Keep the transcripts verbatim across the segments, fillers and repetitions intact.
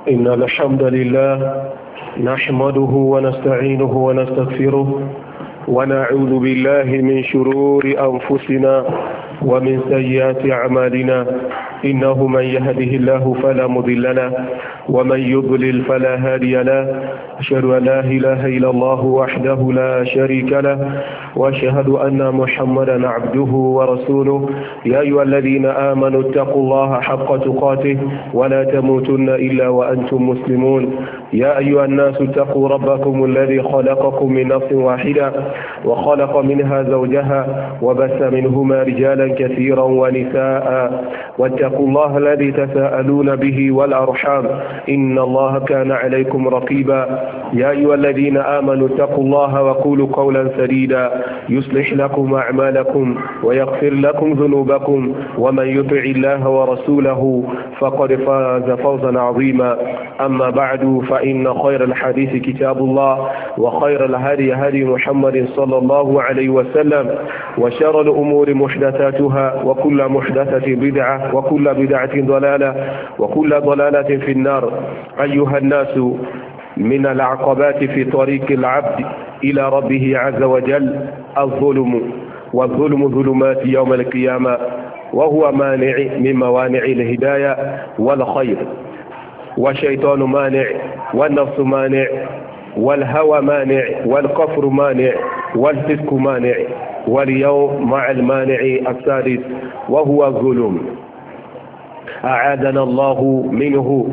إن الحمد لله نحمده ونستعينه ونستغفره ونعوذ بالله من شرور أنفسنا ومن سيئات أعمالنا إنه من يهده الله فلا مضل له ومن يضلل فلا هادي له أشهد أن لا إله إلا الله وحده لا شريك له وأشهد أن محمدا عبده ورسوله يا أيها الذين آمنوا اتقوا الله حق تقاته ولا تموتن إلا وأنتم مسلمون يا أيها الناس اتقوا ربكم الذي خلقكم من نفس واحدة وخلق منها زوجها وبث منهما رجالا كثيرا ونساء واتقوا الله الذي تساءلون به والأرحام إن الله كان عليكم رقيبا يا أيها الذين آمنوا اتقوا الله وقولوا قولا سديدا يصلح لكم أعمالكم ويغفر لكم ذنوبكم ومن يطع الله ورسوله فقد فاز فوزا عظيما أما بعد فإن خير الحديث كتاب الله وخير الهدي هدي محمد صلى الله عليه وسلم وشر الأمور محدثاتها وكل محدثة بدعة وكل بدعة ضلالة وكل ضلالة في النار. أيها الناس، من العقبات في طريق العبد إلى ربه عز وجل الظلم، والظلم ظلمات يوم القيامة، وهو مانع من موانع الهداية والخير، والشيطان مانع، والنفس مانع، والهوى مانع، والكفر مانع، والفسق مانع، واليوم مع المانع السادس وهو الظلم أعاذنا الله منه.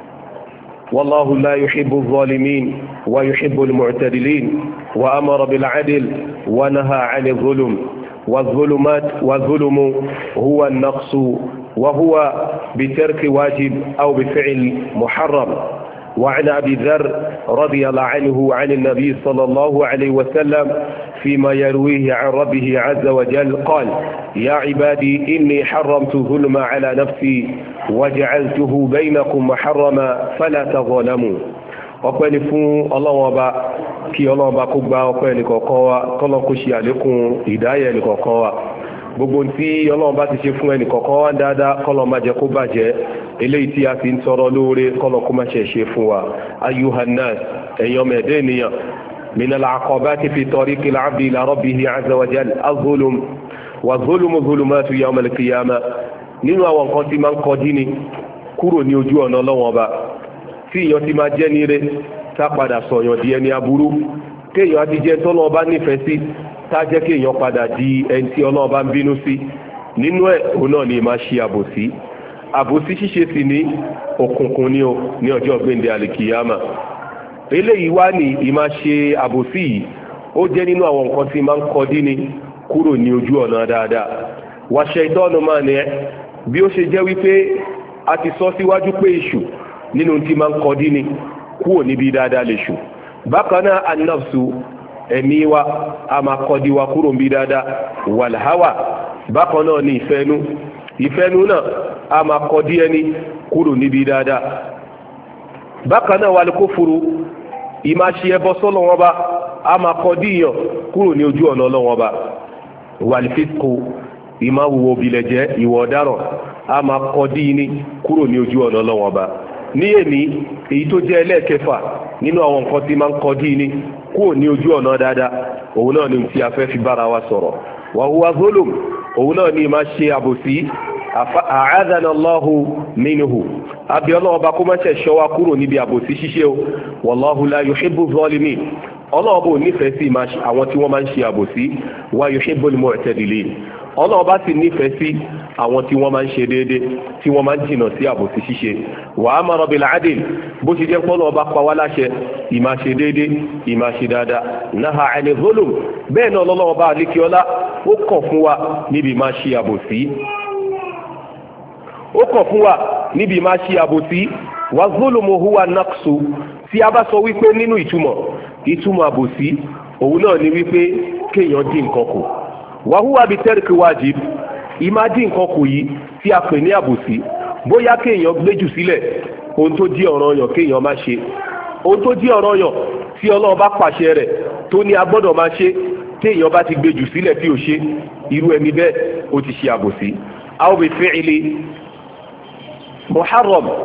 والله لا يحب الظالمين ويحب المعتدلين، وأمر بالعدل ونهى عن الظلم. والظلمات والظلم هو النقص، وهو بترك واجب أو بفعل محرم. وعن أبي ذر رضي الله عنه عن النبي صلى الله عليه وسلم فيما يرويه عن ربه عز وجل قال: يا عبادي إني حرمت الظلم على نفسي وجعلته بينكم محرما فلا تظلموا. ọpẹ́ ni fún Ọlọ́run Ọba, kí Ọlọ́run Ọba kó gba ọpẹ́ ẹnìkọ̀ọ̀kan wa, kọ́lọ́run kó ṣe àlékún ìdáyẹ̀ ẹnìkọ̀ọ̀kan wa. Gbogbo tí Ọlọ́run bá ti ṣe fún ẹnìkọ̀ọ̀kan wa dáadáa, kọ́lọ́run má jẹ́ kó bàjẹ́. Eléyìí tí a fi ń tọrọ lóore, kọ́lọ́run kó má ṣe ṣe fún wa. Ayyuhan nas, ẹ̀yin ọmọ ẹ̀dá ènìyàn, min al-aqabati fi tariqi al-abdi ila rabbihi azza wa jalla az-zulm, wa az-zulmu zulumatu yawm al-qiyamah. Nínú àwọn nǹkan tí máa ń kọjú ni kúrò ní ojú ọ̀nà Ọlọ́run Ọba, tí èèyàn ti máa jẹ́ ní ire tá padà sọ̀yàn di ẹni aburú, kéèyàn ti jẹ́ tọ́lọ́ Ọba nífẹ̀ẹ́ sí tá jẹ́ kéèyàn padà di ẹni tí Ọlọ́run Ọba ń bínú sí. Nínú ẹ̀ òun náà ni máa ṣe àbòsí. Àbòsí ṣíṣe sì ní òkùnkùn ní o ní ọjọ́ gbéǹde àlìkìyàmà. Eléyìí wá ní ìmá ṣe àbòsí yìí, ó jẹ́ nínú àwọn nǹkan tí máa ń kọdí ni kúrò ní ojú ọ̀nà dáadáa. Wa ṣaitanu máa ní ẹ bí ó ṣe jẹ́ wípé a ti sọ síwájú pé èṣù nínú tí máa ń kọdí ni kúrò níbi dáadáa lè ṣù. Bákan náà an-nafsu, ẹ̀mí wa a máa kọdí wa kúrò níbi dáadáa. Wal hawa, bákan náà ni ìfẹ́nu, ìfẹ́nu náà a máa kọdí ẹni kúrò níbi dáadáa. Bákan náà wal kufru, ìmá ṣe ẹbọ sọ́lọ́ wọn bá a máa kọdí yàn kúrò ní ojú ọ̀nà Ọlọ́run Ọba. Wal fisqu, ìmá wùwò bilẹ̀ jẹ́ ìwà ọ̀daràn a máa kọdí ní kúrò ní ojú ọ̀nà Ọlọ́run Ọba. Ní èní èyí tó jẹ́ ẹlẹ́ẹ̀kẹfà nínú àwọn nǹkan tí máa ń kọdí ní kúrò ní ojú ọ̀nà dáadáa, òun náà ni tí a fẹ́ fi bára wa sọ̀rọ̀. Wa huwa zulum, òun náà ni máa ṣe àbòsí. A'adhana Allahu minhu, àbí Ọlọ́run Ọba kó má ṣe ṣọ́ wa kúrò níbi àbòsí ṣíṣe o. Wallahu la yuhibbu zalimin, Ọlọ́run bò nífẹ̀ẹ́ sí àwọn tí wọ́n máa ń ṣe àbòsí. Wa yuhibbul mu'tadilin, Ọlọ́run bá sì nífẹ̀ẹ́ sí àwọn tí wọ́n máa ń ṣe déédé, tí wọ́n máa ń jìnà sí àbòsí ṣíṣe. Wa amara bil adl, bó ṣe jẹ́ pé Ọlọ́run bá pa wá láṣẹ ìmá ṣe déédé, ìmá ṣe dáadáa. Naha 'ani zulm, bẹ́ẹ̀ náà Ọlọ́run bá alékiọlá ó kọ̀ fún wa níbi máa ṣe àbòsí. Ó kọ̀ fún wa níbi máa ṣe àbòsí. Wa zulmu huwa naqsu, tí a bá sọ wípé nínú ìtumọ̀ ìtumọ̀ àbòsí òun náà ni wípé kéèyàn dín nǹkan kù. Wa huwa bi tarki wajib, ìmá dín nǹkan kù yìí tí a pè ní àbòsí, bóyá kéèyàn gbéjù sílẹ̀ ohun tó jí ọ̀ranyàn kéèyàn má ṣe, ohun tó jí ọ̀ranyàn tí Ọlọ́run bá pàṣẹ rẹ̀ tó ní a gbọ́dọ̀ máa ṣe, téèyàn bá ti gbéjù sílẹ̀ tí ò ṣe, irú ẹni bẹ́ẹ̀ ó ti ṣe àbòsí. aw bi fi'li muharram,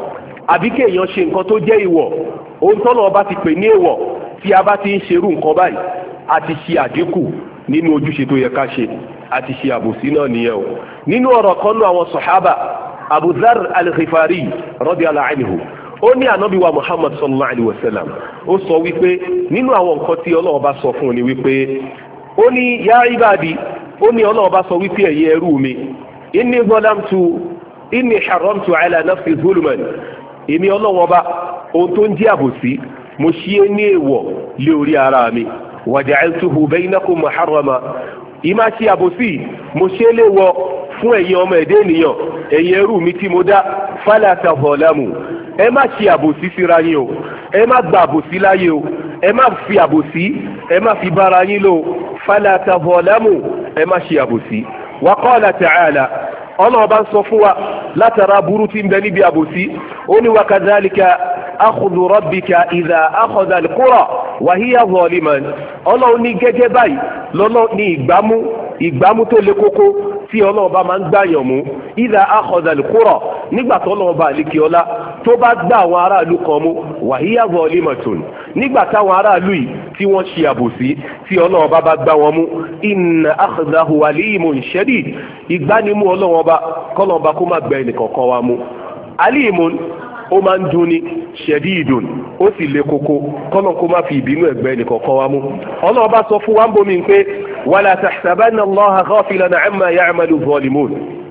àbí kéèyàn ṣe nǹkan tó jẹ́ ìwọ̀ ohun tọ́nà ọba ti pè ní ìwọ̀ tí a bá ti ń ṣerú nǹkan báyìí a ti ṣe àdínkù nínú ojúṣe tó yẹ ká ṣe a ti ṣe àbòsí náà nìyẹn o. nínú ọ̀rọ̀ kan náà àwọn sọ̀hábà Abu Dharr al-Ghifari radiyallahu anhu ó ní ànábì wa Muhammad sallallahu alayhi wa sallam ó sọ wípé nínú àwọn nǹkan tí Ọlọ́run bá sọ fún un ni wípé ó ní ya ibadi ó ní Ọlọ́run bá sọ wípé ẹ̀yin ẹrú mi inni zalamtu inni haramtu ala nafsi zulman èmi Ọlọ́run ọba ohun tó ń jẹ́ àbòsí mo ṣe é ní èèwọ̀ lé orí ara mi wa ja'altuhu baynakum muharrama ìmá ṣe àbòsí mo ṣe é léèwọ̀ fún ẹ̀yin ọmọ ẹ̀dẹ́ ènìyàn ẹ̀yin ẹrú mi tí mo dá fala tazalamu ẹ má ṣe àbòsí síra yín o ẹ má gba àbòsí láyé o ẹ má fi àbòsí ẹ má fi bára yín lò fala tazalamu ẹ má ṣe àbòsí. wa qala ta'ala ọlọ́run bá ń sọ fún wa látara burú tí ń bẹ níbi àbòsí ó ní wa kadhalika akhudhu rabbika idha akhadha al-qura wa hiya zaliman ọlọ́run ní gẹ́gẹ́ báyìí lọ́lọ́ ní ìgbámú ìgbámú tó le kókó tí ọlọ́run bá máa ń gbàyàn mú idha akhadha al-qura nígbà tó ọlọ́run bá àlékè ọlá tó bá gbá àwọn aráàlú kan mú wa hiya zalimatun nígbà táwọn aráàlú yìí tí wọ́n ṣe àbòsí tí ọlọ́run bá bá gbá wọn mú inna akhdahu alimun shadid ìgbánimú ọlọ́run ọba kọ́lọ́run ọba kó má gbẹ ẹnìkọ̀ọ̀kan wa mú alimun ó máa ń dunni shadidun ó sì le koko kọ́lọ́run kó má fi ìbínú ẹ̀gbẹ́ ẹnìkọ̀ọ̀kan wa mú ọlọ́run ọba sọ fún wa ń bomi pé wala tahsabanna Allaha ghafilan amma ya'malu zalimun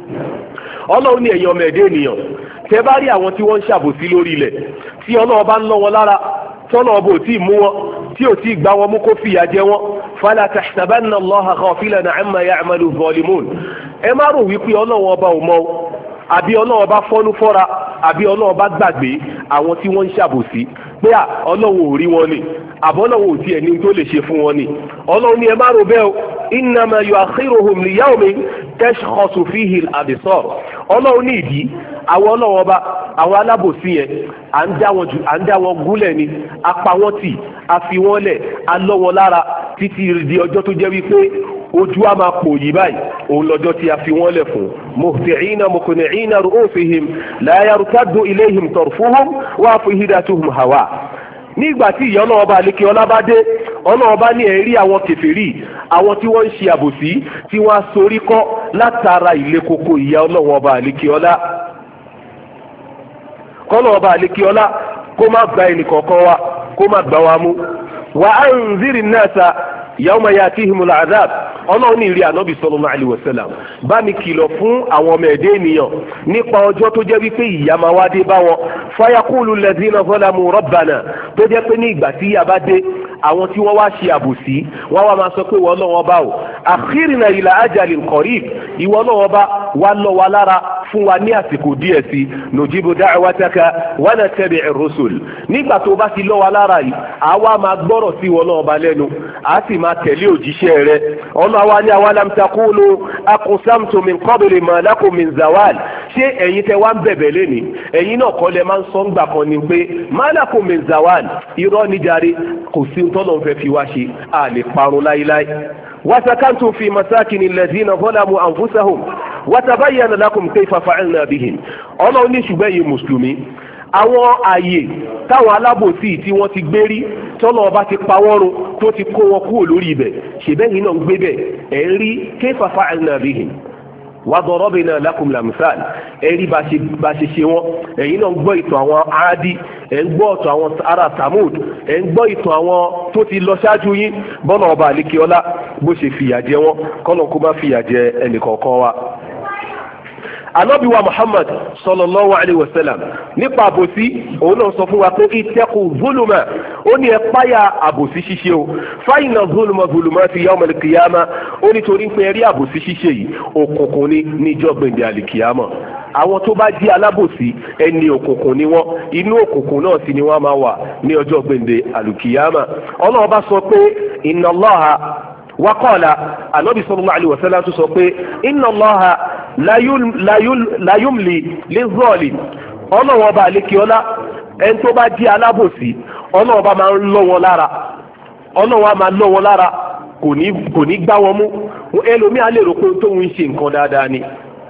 ọlọ́run ní ẹ̀yin ọmọ ẹ̀dẹ́ ènìyàn tẹ́ bá rí àwọn tí wọ́n ń ṣàbòsí lórí ilẹ̀ tí ọlọ́run bá ń lọ́ wọn lára tọ́nà ọba ò tí ì mú wọn tí ò tí ì gbá wọn mú kó fìyà jẹ wọn fala tahsabanna Allaha ghafilan amma ya'malu zalimun ẹ má rò wípé ọlọ́run ọba ò mọ̀ àbí ọlọ́run ọba fọ́nú fọ́ra àbí ọlọ́run ọba gbàgbé àwọn tí wọ́n ń ṣàbòsí pé à ọlọ́run ò rí wọn ni àbọ́lọ́run ò tiẹ̀ ní tó lè ṣe fún wọn ni ọlọ́run ni ẹ má rò bẹ́ẹ̀ o innama yu'akhiruhum li yawmin tashkhasu fihi al-absar ọlọ́run ní ìdí àwọn ọlọ́run ọba àwọn alábòsí yẹn à ń dá wọn jù à ń dá wọn gúnlẹ̀ ni a pa wọ́n tì a fi wọ́n lẹ̀ a lọ́ wọn lára títí di ọjọ́ tó jẹ́ wípé ojú a máa pò yí báyìí òun lọ́jọ́ tí a fi wọ́n lẹ̀ fún muhti'ina muqni'ina ru'usihim la yartaddu ilayhim tarfuhum wa afidatuhum hawa nígbà tí ìyá ọlọ́ọ̀ba àlékè ọlá bá dé ọlọ́ọ̀ba ní ẹ̀rí àwọn kèfèrí àwọn tí wọ́n ń ṣe àbòsí tí wọ́n á sorí kọ́ látara ilé koko ìyá ọlọ́ọ̀ba àlékè ọlá kọ́lọ́ọ̀ba àlékè ọlá kó má gba ẹnìkọ̀ọ̀kan wa kó má gbá wa mú wa anziri nnasa yawma yatihimul azab ọlọ́run ní ìrí ànábì sallallahu alaihi wasallam bá mi kìlọ̀ fún àwọn ọmọ ẹ̀dẹ́ ènìyàn nípa ọjọ́ tó jẹ́ wípé ìyà máa wá dé bá wọn fayaqulu alladhina zalamu rabbana tó jẹ́ pé ní ìgbà tí ìyà bá dé àwọn tí wọ́n wá ṣe àbòsí wọ́n wá máa sọ pé wọ́n lọ́wọ́ bá o akhirna ila ajalin qarib ìwọ lọ́wọ́ bá wá lọ́ wa lára fún wa ní àsìkò díẹ̀ sí nujibu da'wataka wa nattabi'ir rusul nígbà tó bá ti lọ́ wa lára yìí àwa máa gbọ́rọ̀ sí ìwọ lọ́wọ́ bá lẹ́nu àá sì máa tẹ̀lé òjíṣẹ́ rẹ̀ ọlọ́wà ní awalam takunu aqsamtu min qabli ma lakum min zawal ṣé ẹ̀yin tẹ́ wá ń bẹ̀bẹ̀ lẹ́ni ẹ̀yin náà kọ́ lẹ máa ń sọ ń gbà kan ni pé ma lakum min zawal irọ́ níjàre kò sí tọ́lọ̀ ń fẹ́ fi wá ṣe a lè parun láíláí wasakantum fi masakini alladhina zalamu anfusahum watabayyana lakum kayfa fa'alna bihim ọlọ́run ní ṣùgbọ́n yìí mùsùlùmí àwọn ààyè táwọn alábòsí tí wọ́n ti gbé rí tọ́lọ̀ ọba ti pa wọ́n run tó ti kó wọn kúrò lórí ibẹ̀ ṣèbẹ́yìn náà ń gbé bẹ̀ ẹ̀ ń rí kayfa fa'alna bihim wa darabna lakum lamthal ẹ̀rí bá ṣe ṣe wọ́n ẹ̀yin náà ń gbọ́ ìtàn àwọn Áádì ẹ̀ ń gbọ́ ìtàn àwọn ará Samud ẹ̀ ń gbọ́ ìtàn àwọn tó ti lọ ṣáájú yín bọ́nà ọba àlékiọlá bó ṣe fìyà jẹ wọ́n kọ́nà kó má fìyà jẹ ẹnìkọ̀ọ̀kan wa. Ànábì wa Muhammad sallallahu alayhi wa sallam nípa àbòsí òun náà sọ fún wa pé ittaqu zuluma ó ní ẹ páyà àbòsí ṣíṣe o fa inna zuluma zulumati yawm al-qiyamah ó nítorí pé ẹ rí àbòsí ṣíṣe yìí òkùnkùn ní níjọ́ gbẹ̀ndẹ̀ àlìkìyàmọ̀ àwọn tó bá jí alábòsí ẹni òkùnkùn ni wọ́n inú òkùnkùn náà sì ni wọ́n máa wà ní ọjọ́ gbẹ̀ndẹ̀ àlìkìyàmọ̀ Ọlọ́run bá sọ pé inna Allaha waqala Ànábì sallallahu alaihi wasallam tó sọ pé inna Allaha la yumli liz-zalim ọlọ́wọ́ ọba àlékiọlá ẹni tó bá jí alábòsí ọlọ́wọ́ ọba máa ń lọ́ wọn lára ọlọ́wọ́ a máa lọ́ wọn lára kò ní gbá wọn mú ẹlòmíà lè rò pé tóun ń ṣe nǹkan dáadáa ni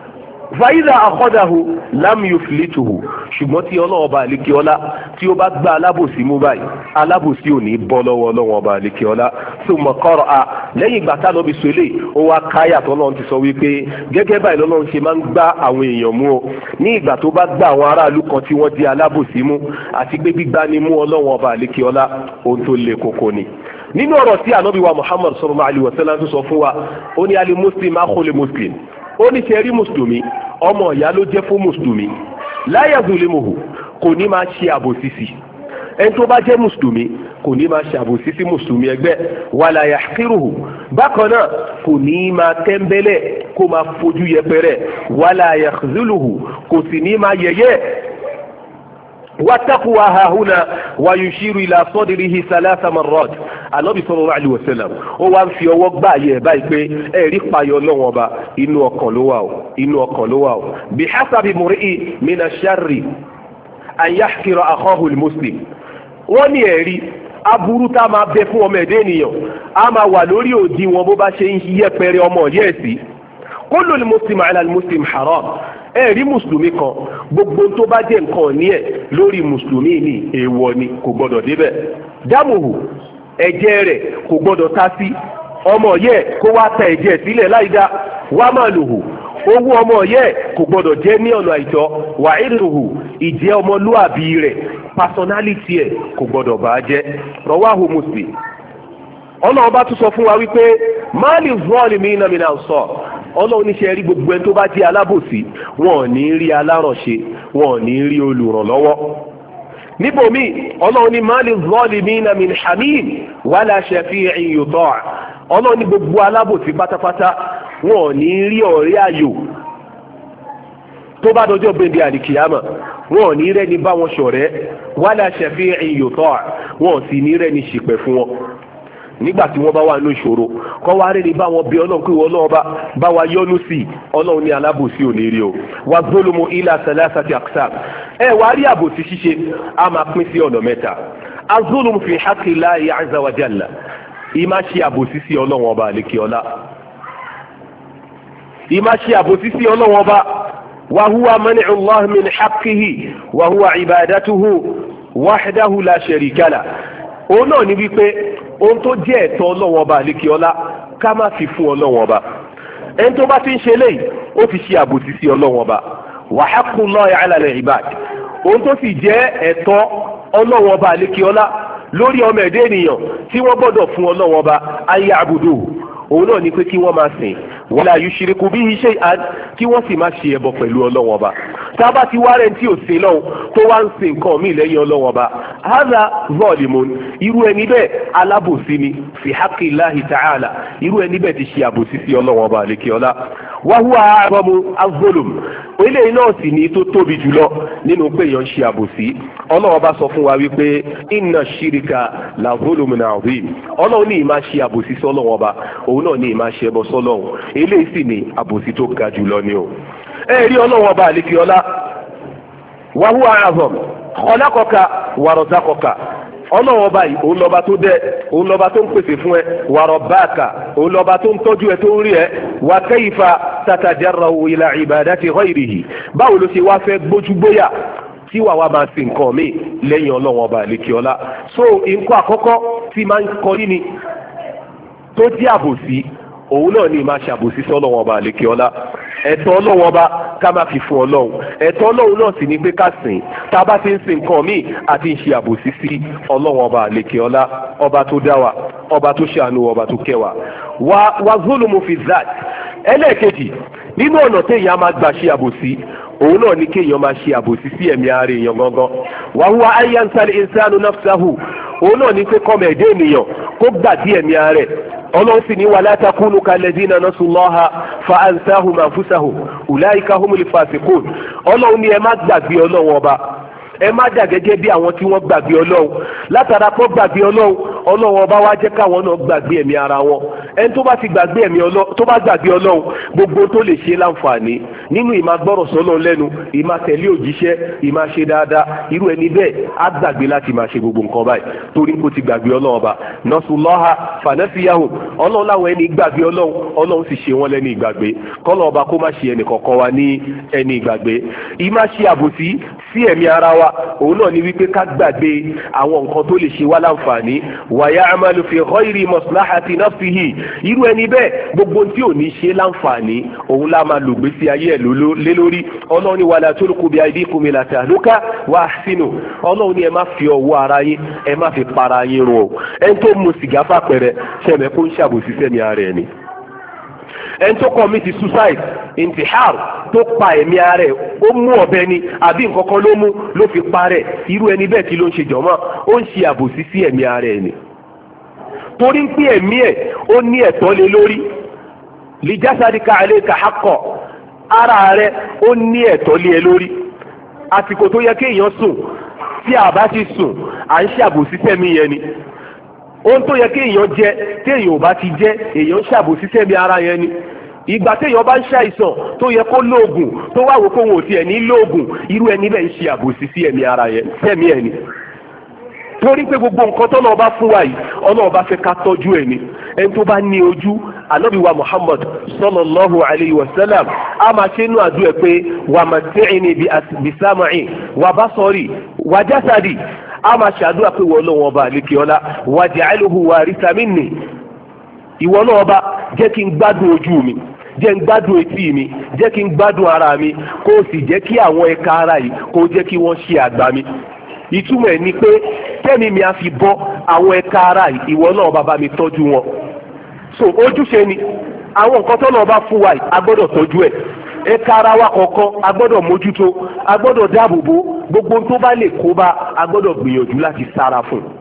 fàyídà àkọ́dàhù lámìúfìlítùhù ṣùgbọ́n tí ọlọ́wọ́ bá àlékè ọlá tí ó bá gba alábòsí mú báyìí alábòsí ò ní bọ́ lọ́wọ́ ọlọ́wọ́ bá àlékè ọlá tó mọ̀ kọ́rọ̀ a lẹ́yìn ìgbà tá lọ́bi sọ eléyìí ó wá káyà tó lọ́n ti sọ wípé gẹ́gẹ́ báyìí lọ́lọ́run ṣe máa ń gbá àwọn èèyàn mú o ní ìgbà tó bá gbá àwọn aráàlú kan tí wọ́n di alábòsí mú àti pé gbígbá ni mú ọlọ́wọ́ bá àlékè ọlá ohun tó le koko ni nínú ọ̀rọ̀ tí ànábì wa Muhammad sallallahu alaihi wasallam tó sọ fún wa ó ní alẹ́ muslim akhul muslim ó ní ṣe rí mùsùlùmí ọmọ ìyá ló jẹ́ fún mùsùlùmí la yazlimuhu kò ní máa ṣe àbòsí sí ẹni tó bá jẹ́ mùsùlùmí kò ní máa ṣe àbòsí sí mùsùlùmí ẹgbẹ́ wala yahqiruhu bákan náà kò ní máa tẹ́ńbẹ́lẹ̀ kó máa fojú yẹpẹrẹ wala yakhzuluhu kò sì ní máa yẹ̀yẹ́ watakuwa hahuna wa yushiru ila sadrihi thalatha marrat anabi sallallahu alaihi wasallam ó wá ń fi ọwọ́ gbá ayé ẹ̀ báyìí pé ẹ̀rí payọ lọ́wọ́ ọba inú ọkàn ló wà ó inú ọkàn ló wà ó bí hasabi muri'i mina sharri an yahkira akhahu almuslim wọ́n ní ẹ̀rí aburú tá a máa bẹ fún ọmọ ẹ̀dẹ́ ènìyàn a máa wà lórí òdiwọ̀n bó bá ṣe ń yẹpẹrẹ ọmọ yẹ́ẹ̀sì kullu almuslim ala almuslim haram ẹ̀rí mùsùlùmí kan gbogbo tó bá jẹ́ nǹkan ní ẹ̀ lórí mùsùlùmí ní èèwọ̀ ni kò gbọ́dọ̀ débẹ̀ dámùhù ẹ̀jẹ̀ rẹ̀ kò gbọ́dọ̀ ta sí ọmọ yẹ kó wá ta ẹ̀jẹ̀ sílẹ̀ láìdá wá máa lòhù owó ọmọ yẹ kò gbọ́dọ̀ jẹ́ ní ọ̀nà àìtọ́ wà ìrìhù ìjẹ́ ọmọlúàbí rẹ̀ pásọ̀nálìtì ẹ̀ kò gbọ́dọ̀ bá jẹ́ rọwáhù Muslim ọlọ́run bá tún sọ fún wa wípé máàlì zọ́ọ̀lì mi iná mi náà sọ ọlọ́run níṣẹ́ rí gbogbo ẹni tó bá jẹ́ alábòsí wọn ò ní rí alárànṣe wọn ò ní rí olùrànlọ́wọ́ níbòmí ọlọ́run ní máàlì zọ́ọ̀lì mi iná mi hamim wàlá shafi'in yuta' ọlọ́run ní gbogbo alábòsí pátápátá wọn ò ní rí ọ̀rẹ́ ayò tó bá dọjọ́ bẹ́ndì àlìkìyàmà wọn ò ní rẹ́ni bá wọn ṣọ̀rẹ́ wàlá shafi'in yuta' wọn ò sì ní rẹ́ni ṣìpẹ̀ fún wọn nígbà tí wọ́n bá wà ní ìṣòro kọ́ wá rí ni bá wọn bí ọlọ́run pé wọ́n náà bá bá wa yọ́nú sí i ọlọ́run ní alábòsí ò ní rí o wà zulumu ila salasati aqsam ẹ wá rí àbòsí ṣíṣe a máa pín sí ọ̀nà mẹ́ta azulumu fi haqqi Allahi azza wa jalla ìmá ṣe àbòsí sí ọlọ́run ọba àlekè ọlá ìmá ṣe àbòsí sí ọlọ́run ọba wa huwa man'u Allah min haqqihi wa huwa ibadatuhu wahdahu la sharika lah òun náà ní wípé ohun tó jẹ́ ẹ̀tọ́ ọlọ́wọ́n ọba àlékè ọlá ká má fi fún ọlọ́wọ́n ọba ẹni tó bá ti ń ṣe léyìí ó ti ṣe àbòsí sí ọlọ́wọ́n ọba wa haqqullahi ala al-ibad ohun tó sì jẹ́ ẹ̀tọ́ ọlọ́wọ́n ọba àlékè ọlá lórí ọmọ ẹ̀dẹ́ ènìyàn tí wọ́n gbọ́dọ̀ fún ọlọ́wọ́n ọba ayé àbùdó òun náà ní pé kí wọ́n máa sìn wala yushriku bihi shay'an kí wọ́n sì má ṣe ẹbọ pẹ̀lú ọlọ́wọ́n ọba tá a bá ti wá rẹ̀ tí ò sí lọ́hùn tó wá ń sin nǹkan míì lẹ́yìn ọlọ́wọ́n ọba hadha zalimun irú ẹni bẹ́ẹ̀ alábòsí ni fi haqqi Allahi ta'ala irú ẹni bẹ́ẹ̀ ti ṣe àbòsí sí ọlọ́wọ́n ọba àlekè ọlá wa huwa a'zamu az-zulm eléyìí náà sì ní tó tóbi jùlọ nínú pé èèyàn ń ṣe àbòsí ọlọ́wọ́n bá sọ fún wa wípé inna shirika la zulmun azim ọlọ́wọ́n ní ìmá ṣe àbòsí sọ́lọ́wọ́n ọba òun náà ní ìmá ṣe ẹbọ sọ́lọ́wọ́n eléyìí sì ní àbòsí tó ga jùlọ ni o ẹ rí ọlọ́wọ́n ọba àlekè ọlá wa huwa a'zam khalaqaka wa razaqaka ọlọ́wọ́n báyìí òun lọ́ba tó dẹ òun lọ́ba tó ń pèsè fún ẹ wa rabbaka òun lọ́ba tó ń tọ́jú ẹ tó ń rí ẹ wa kayfa tatajarra'u ila ibadati ghayrihi báwo ló ṣe wá fẹ́ gbójúgbóyà tí wàá wá máa sin nǹkan mi lẹ́yìn ọlọ́wọ́n ọba àlekè ọlá so nǹkan àkọ́kọ́ tí máa ń kọrí ni tó jẹ́ àbòsí òun náà ní máa ṣàbòsí sọ́lọ́wọ́n ọba àlekè ọlá ẹ̀tọ́ ọlọ́wọ́n ọba ká má fi fún ọlọ́run ẹ̀tọ́ ọlọ́run náà sì ní pé ká sìn tá a bá ti ń sin nǹkan míì àti ń ṣe àbòsí sí ọlọ́wọ́n ọba àlekè ọlá ọba tó dá wa ọba tó ṣàánú ọba tó kẹ́ wa wa wa zulumu fi zat ẹlẹ́ẹ̀kejì nínú ọ̀nà téèyàn máa gbà ṣe àbòsí òun náà ní kéèyàn máa ṣe àbòsí sí ẹ̀mí ara èèyàn gangan wa huwa an yansal insanu nafsahu òun náà ní pé kọ́mọ ẹ̀dẹ́ ènìyàn kó gbà dí ẹ̀mí ara rẹ̀ ọlọ́run sì ní wala takunu kalladhina nasullaha fa ansahum anfusahum ulaika humul fasiqun ọlọ́run ní ẹ má gbàgbé ọlọ́run ọba ẹ má dà gẹ́gẹ́ bí àwọn tí wọ́n gbàgbé ọlọ́run látara pọ́ gbàgbé ọlọ́run ọlọ́run ọba wa jẹ́ káwọn náà gbàgbé ẹ̀mí ara wọn ẹni tó bá ti gbàgbé ẹ̀mí ọlọ́run tó bá gbàgbé ọlọ́run gbogbo tó lè ṣe láǹfààní nínú ìmá gbọ́rọ̀ sọ́lọ́ lẹ́nu ìmá tẹ̀lé òjíṣẹ́ ìmá ṣe dáadáa irú ẹni bẹ́ẹ̀ á gbàgbé láti máa ṣe gbogbo nǹkan báyìí torí kó ti gbàgbé ọlọ́run ọba nasullaha fanasiyahum ọlọ́run láwọn ẹni gbàgbé ọlọ́run ọlọ́run sì ṣe wọ́n lẹ́ni ìgbàgbé kọ́lọ́ ọba kó má ṣe ẹnì kọ̀ọ̀kan wa ní ẹni ìgbàgbé ìmá ṣe àbòsí sí ẹ̀mí ara wa òun náà ni wípé ká gbàgbé àwọn nǹkan tó lè ṣe wá láǹfààní wa ya'malu fi ghayri maslahati nafsihi irú ẹni bẹ́ẹ̀ gbogbo tí ò ní ṣe láǹfààní òun lá máa lògbé sí ayé ẹ̀ lé lórí ọlọ́run ni wala tulqu bi aydikum ila tahluka wa ahsinu ọlọ́run ni ẹ má fi ọwọ́ ara yín ẹ má fi para yín run o ẹni tó mu sìgá fàpẹrẹ ṣẹ̀mẹ̀ kó ń ṣàbòsí sẹ́mi ara ẹ̀ ni ẹni tó commit suicide intihar tó pa ẹ̀mí ara ẹ̀ ó mú ọ̀bẹ ni àbí nǹkan kan ló mú ló fi parẹ́ irú ẹni bẹ́ẹ̀ kí ló ń ṣe jọ̀mọ́ ó ń ṣe àbòsí sí ẹ̀mí ara ẹ̀ ni torí ń pín ẹ̀mí ẹ̀ ó ní ẹ̀tọ́ lé lórí li jasadika alayka haqqo ara rẹ̀ ó ní ẹ̀tọ́ lé ẹ lórí àsìkò tó yẹ kéèyàn sùn tí a bá ti sùn à ń ṣàbòsí sẹ́mi yẹn ni ohun tó yẹ kéèyàn jẹ téèyàn ò bá ti jẹ èèyàn ń ṣàbòsí sẹ́mi ara yẹn ni ìgbà téèyàn bá ń ṣàìsàn tó yẹ kó lóògùn tó wá wò kóhun ò tiẹ̀ ní lóògùn irú ẹni bẹ́ẹ̀ ń ṣe àbòsí sí ẹ̀mí ara yẹn sẹ́mi ẹ̀ ni torí pé gbogbo nǹkan tó náà bá fún wa yìí ọlọ́run bá fẹ́ ká tọ́jú ẹ̀ ni ẹni tó bá ní ojú ànábì wa Muhammad sallallahu alayhi wa sallam a máa ṣe inú àdúrà pé wà matti'ni bisam'i wà basari wà jasadi a máa ṣàdúrà pé wọ́n lọ́wọ́ ọba àlekè ọlá waj'alhu waritha minni ìwọ náà ọba jẹ́ kí n gbádùn ojú mi jẹ́ n gbádùn etí mi jẹ́ kí n gbádùn ara mi kó o sì jẹ́ kí àwọn ẹ̀ka ara yìí kó o jẹ́ kí wọ́n ṣe àgbà mi ìtumọ̀ ẹ̀ ni pé tẹ́mi mi á fi bọ́ àwọn ẹ̀ka ara yìí ìwọ náà bàbá mi tọ́jú wọn so ojúṣe ni àwọn nǹkan tó náà bá fún wa yìí a gbọ́dọ̀ tọ́jú ẹ̀ ẹ̀ka ara wa kọ̀ọ̀kan a gbọ́dọ̀ mójútó a gbọ́dọ̀ dáàbò bò gbogbo tó bá lè kó bá a gbọ́dọ̀ gbìyànjú láti sára fún un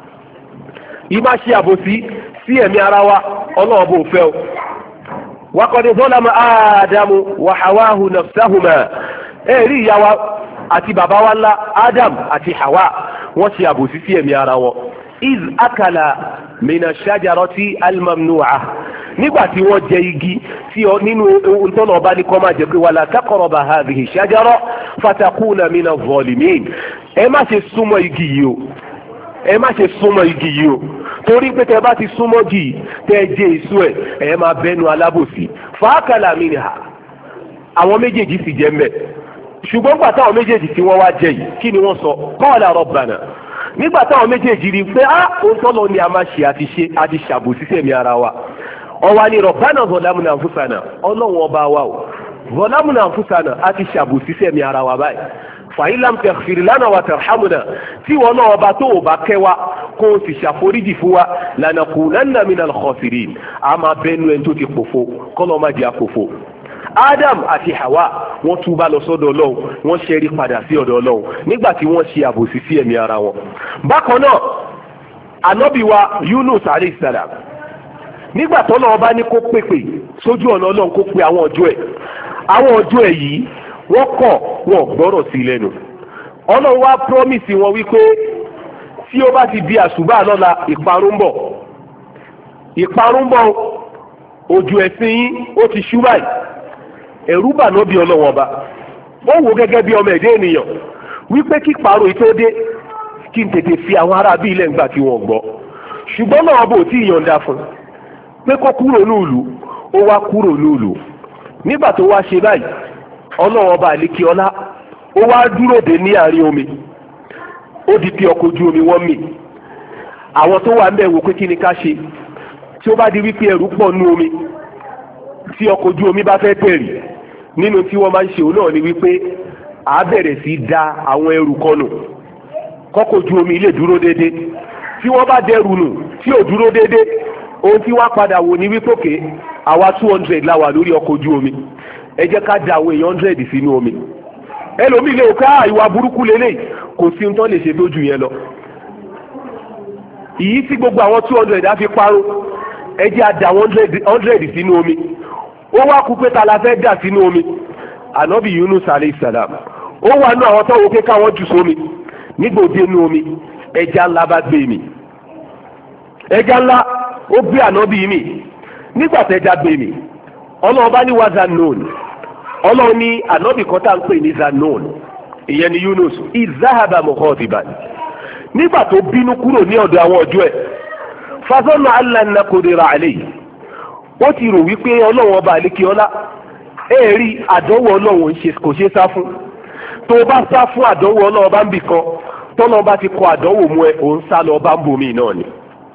ìmá ṣe àbòsí sí ẹ̀mí ara wa ọlọ́run bò fẹ́ o waqad zalama ádámù wa hawahu nafsahuma ẹ̀rí ìyá wa àti bàbá wa ńlá Adam àti Hawa wọ́n ṣe àbòsí sí ẹ̀mí ara wọn iz akala mina shajarati almamnu'a nígbà tí wọ́n jẹ igi tí nínú ntọ́nà ọba ní kọ́ máa jẹ pé wala taqraba hadhihi shajara fatakuna mina zalimin ẹ má ṣe súnmọ́ igi yìí o ẹ má ṣe súnmọ́ igi yìí o torí pé tẹ bá ti súnmọ́ jì tẹ jẹ èso ẹ ẹ máa bẹnu alábòsí fàákàlà minha àwọn méjèèjì sì jẹ mbẹ ṣùgbọ́n gbà táwọn méjèèjì tí wọ́n wá jẹ yìí kí ni wọ́n sọ qala rabbana nígbà táwọn méjèèjì rí i pé á òun tọ́lọ ni a máa ṣe àti ṣe àti ṣàbòsí sẹ́mi ara wa ọwọ́ ni rabbana zalamna anfusana ọlọ́run ọba wa o zalamna anfusana àti ṣàbòsí sẹ́mi ara wa báyìí fàyín lam taghfir lana wa tarhamuna tí wọn náà ọba tó o bá kẹ́ wa kó o sì ṣàforíjì fún wa lanakunanna minal khasirin a máa bẹnu ẹni tó ti pòfo kọ́nà má di àpòfo. Adam àti Hawa wọ́n túbá lọ sọ́dọ̀ Ọlọ́run wọ́n ṣẹ́rí padà sí ọ̀dọ̀ Ọlọ́run nígbà tí wọ́n ṣe àbòsí sí ẹ̀mí ara wọn. bákan náà ànábì wa Yunus alayhi salam nígbà tó náà ọba ní kó pèpè sójú ọ̀nà Ọlọ́run kó pe àwọn ọjọ́ ẹ̀ àwọn ọjọ́ ẹ̀ yìí wọ́n kọ̀ wọ́n gbọ́rọ̀ sí lẹ́nu Ọlọ́run wá promise wọn wípé tí ó bá ti di àṣùbà lọ́la ìparun bọ̀ ìparun bọ̀ ojú ẹ̀sìn yín ó ti ṣú báyìí ẹ̀rú bà náà bí Ọlọ́run ọba ó wò gẹ́gẹ́ bí ọmọ ẹ̀dẹ́ ènìyàn wípé kí parun yìí tó dé kí n tètè fi àwọn ará bí ilẹ̀ ńgbà tí wọ́n gbọ́ ṣùgbọ́n náà bò tí ìyọ̀ǹda fún pé kó kúrò lóòlù ó wá kúrò lóòlù nígbà tó wá ṣe báyìí Ọlọ́run ọba àlékí ọlá ó wá dúró dé ní àárín omi ó di pé ọkọ̀ ojú omi wọ́n mì àwọn tó wà ń bẹ̀ wò pé kí ni ká ṣe tí ó bá di wípé ẹrù pọ̀ nú omi tí ọkọ̀ ojú omi bá fẹ́ tẹ̀rì nínú tí wọ́n máa ń ṣe òun náà ni wípé à bẹ̀rẹ̀ sí da àwọn ẹrù kan nù kọ́kọ̀ ojú omi lè dúró déédé tí wọ́n bá dẹrù nù tí ò dúró déédé ohun tí wọ́n padà wò ní wípé òkè àwa two hundred la wà lórí ọkọ̀ ojú omi ẹ jẹ́ ká da àwọn èèyàn hundred sínú omi ẹlòmíì lè ká ìwà burúkú lélẹ̀ kò sí ohun tó lè ṣe tó jù yẹn lọ ìyí tí gbogbo àwọn two hundred á fi parun ẹ jẹ́ àdá hundred sínú omi ó wá kú pé ta la fẹ́ dà sínú omi ànábì Yunus alayhi salam ó wà nú àwọn tó wò pé káwọn jù sómi nígbà òde nú omi ẹja ńlá bá gbé mi ẹja ńlá ó gbé ànábì mi nígbà tó ẹja gbé mi ọlọ́run bá ní wá Zanun ọlọ́run ní ànábì kan tá à ń pè ní Zanun ìyẹn ni Yunus izahaba mukhatiban nígbà tó bínú kúrò ní ọ̀dọ̀ àwọn ọjọ́ ẹ̀ fazọ́nà alànà kò dèrò àlè yìí ó ti rò wípé ọlọ́run ọba àlékè ọlá èèrí àdánwò ọlọ́run kò ṣeé sá fún tó o bá sá fún àdánwò ọlọ́run bá ń bì kan tọ́lọ́run bá ti kọ àdánwò mú ẹ òun sá lọ bá ń bomi náà ni.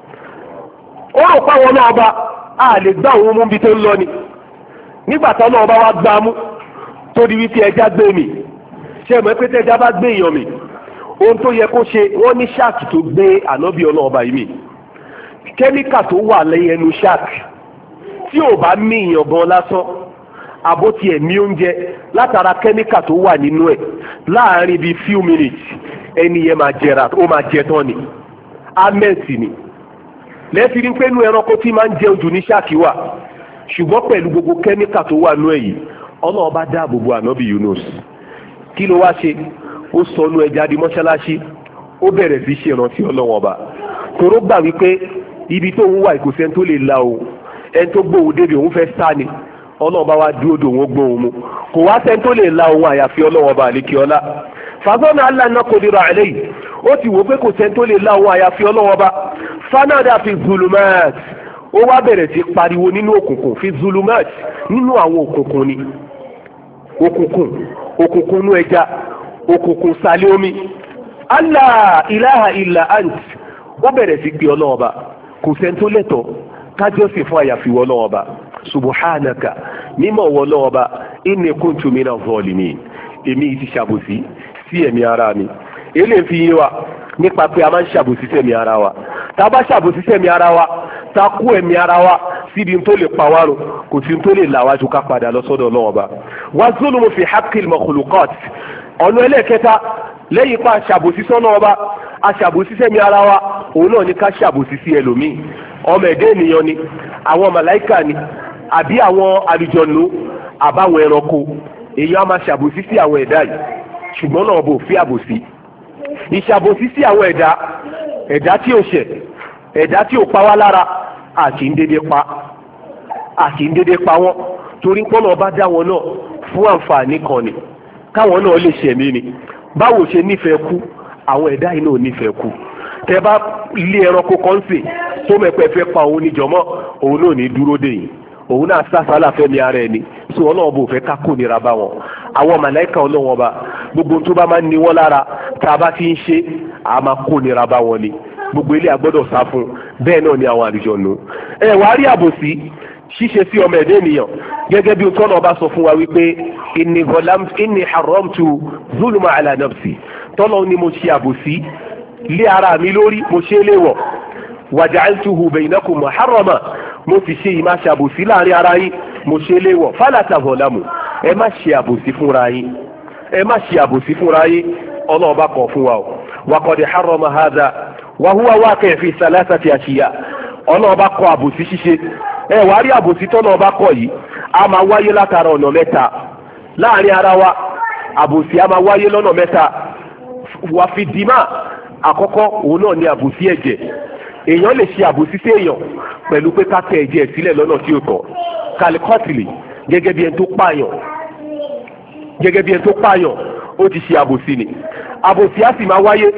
ó rò pé àwọn náà ọba a lè gbá òun mú bí tó ń lọ ni nígbà tó náà ọba wa gbá mú tó di wípé ẹja gbé mi ṣé mọ̀ pé tẹ́já bá gbé èèyàn mi ohun tó yẹ kó ṣe wọ́n ní ṣáàkì tó gbé ànábì ọlọ́run ọba yìí mi kẹ́míkà tó wà lẹ́yìn ẹnu ṣáàkì tí ò bá mí ìyàn gan lásán àbó tiẹ̀ ní oúnjẹ látara kẹ́míkà tó wà nínú ẹ̀ láàárín bíi few minutes ẹni yẹn máa jẹra ó máa jẹ tán ni amẹ́ǹtì ni lẹ́ẹ̀tì ní pé inú ẹranko tí máa ń jẹ ojú ní ṣáàkì wà ṣùgbọ́n pẹ̀lú gbogbo kẹ́míkà tó wà nínú ẹ̀ yìí ọlọ́run bá dáàbò bo ànábì Yunus kí ló wá ṣe ó sọnù ẹja di mọ́ṣáláṣí ó bẹ̀rẹ̀ sí ṣe ìrántí ọlọ́run ọba tòró gbà wípé ibi tó ń wà ìkòsẹ́ni tó lè la o ẹni tó gbóhùn débi òun fẹ́ sá ni ọlọ́run bá wá dúró dò wọ́n gbóhùn mu kò wá sẹ́ni tó lè la òun àyàfi ọlọ́run ọba àlékè ọlá fàzọ́nà aláǹná kò dira àlẹ́ yìí ó ti wò pé kò sẹ́ni tó lè la òun àyàfi ọlọ́run ọba fanada fi zulumat ó wá bẹ̀rẹ̀ sí pariwo nínú òkùnkùn fi zulumat nínú àwọn òkùnkùn ni òkùnkùn òkùnkùn nú ẹja òkùnkùn sàlẹ̀ omi Allah ilaha illa ant ó bẹ̀rẹ̀ sí pé ọlọ́run ọba kò sẹ́ni tó lẹ́tọ̀ọ́ kájọ́sìn fún àyàfi wọ́ lọ́wọ́ bá subuhánaka mímọ̀ wọ́ lọ́wọ́ bá inni kuntu mina zalimin èmi ti ṣàbòsí sí ẹ̀mí ara mi èlé fi yé wa nípa pé a máa ń ṣàbòsí sẹ́mi ara wa tá a bá ṣàbòsí sẹ́mi ara wa tá a kó ẹ̀mí ara wa síbi tó lè pa wá rò kò sí tó lè là wá ju ká padà lọ sọ́dọ̀ lọ́wọ́ bá wa zulmu fi haqqil makhluqat ọ̀nà ẹlẹ́ẹ̀kẹta lẹ́yìn pa ṣàbòsí sọ́nà ọba aṣàbòsí sẹ́mi ara wa òun náà ní ká ṣàbòsí sí ẹlòmíì ọmọ ẹ̀dẹ́ ènìyàn ni àwọn màláìkà ni àbí àwọn àlùjọ̀nù àbáwọn ẹranko èèyàn á máa ṣàbòsí sí àwọn ẹ̀dá yìí ṣùgbọ́n náà bò fi àbòsí ìṣàbòsí sí àwọn ẹ̀dá ẹ̀dá tí ò ṣẹ̀ ẹ̀dá tí ò pa wá lára àkì ń dédé pa àkì ń dédé pa wọ́n torí pọ́nà ọba dá wọn náà fún àǹfààní kan ni káwọn náà lè ṣẹ̀mí ni báwo ṣe nífẹ̀ẹ́ kú àwọn ẹ̀dá yìí náà nífẹ̀ẹ́ kú tẹ bá ilé ẹranko kan sè tó mẹ́pẹ́ fẹ́ pa òun níjọmọ́ òun náà ní dúró dè yìí òun náà sásálà fẹ́mi ara ẹni tí ọlọ́run bò fẹ́ ká kó nira bá wọn àwọn màláìka ọlọ́run ọba gbogbo tó bá máa ń ní wọ́n lára tá a bá ti ń ṣe a máa kó nira bá wọn ni gbogbo ilé àgbọ́dọ̀ sá fún bẹ́ẹ̀ náà ni àwọn àlùjọ̀nnú ẹ wàá rí àbòsí ṣíṣe sí ọmọ ẹ̀dẹ́ ènìyàn gẹ́gẹ́ bí tọ́nà ọba sọ fún wa wípé inni zalam inni haramtu zulma ala nafsi tọ́nà ni mo ṣe àbòsí lé ara mi lórí mo ṣe é léwọ̀ wàjàltuhu bainakum muharrama mo ti ṣe ìmá ṣe àbòsí láàrin ara yín mo ṣe é léwọ̀ fala tazalamu ẹ má ṣe àbòsí fúnra yín ẹ má ṣe àbòsí fúnra yín ọlọ́ọ̀bá kọ̀ fún wa o wa qad harrama hadha wa huwa waqi' fi thalathati ashiya ọlọ́ọ̀bá kọ̀ àbòsí ṣíṣe ẹ wàá rí àbòsí tọ́nà ọba kọ̀ yìí a máa wáyé látara ọ̀nà mẹ́ta láàrin ara wa àbòsí a máa wáyé lọ́nà mẹ́ta wà fi dìímà àkọ́kọ́ òun náà ni àbòsí ẹ̀jẹ̀ èèyàn lè ṣe àbòsí sí èèyàn pẹ̀lú pé ká tẹ ẹ̀jẹ̀ sílẹ̀ lọ́nà tí ó tọ́ kàlíkọ́tìlì gẹ́gẹ́ bí ẹni tó pààyàn gẹ́gẹ́ bí ẹni tó pààyàn ó ti ṣe àbòsí ni àbòsí á sì máa wáyé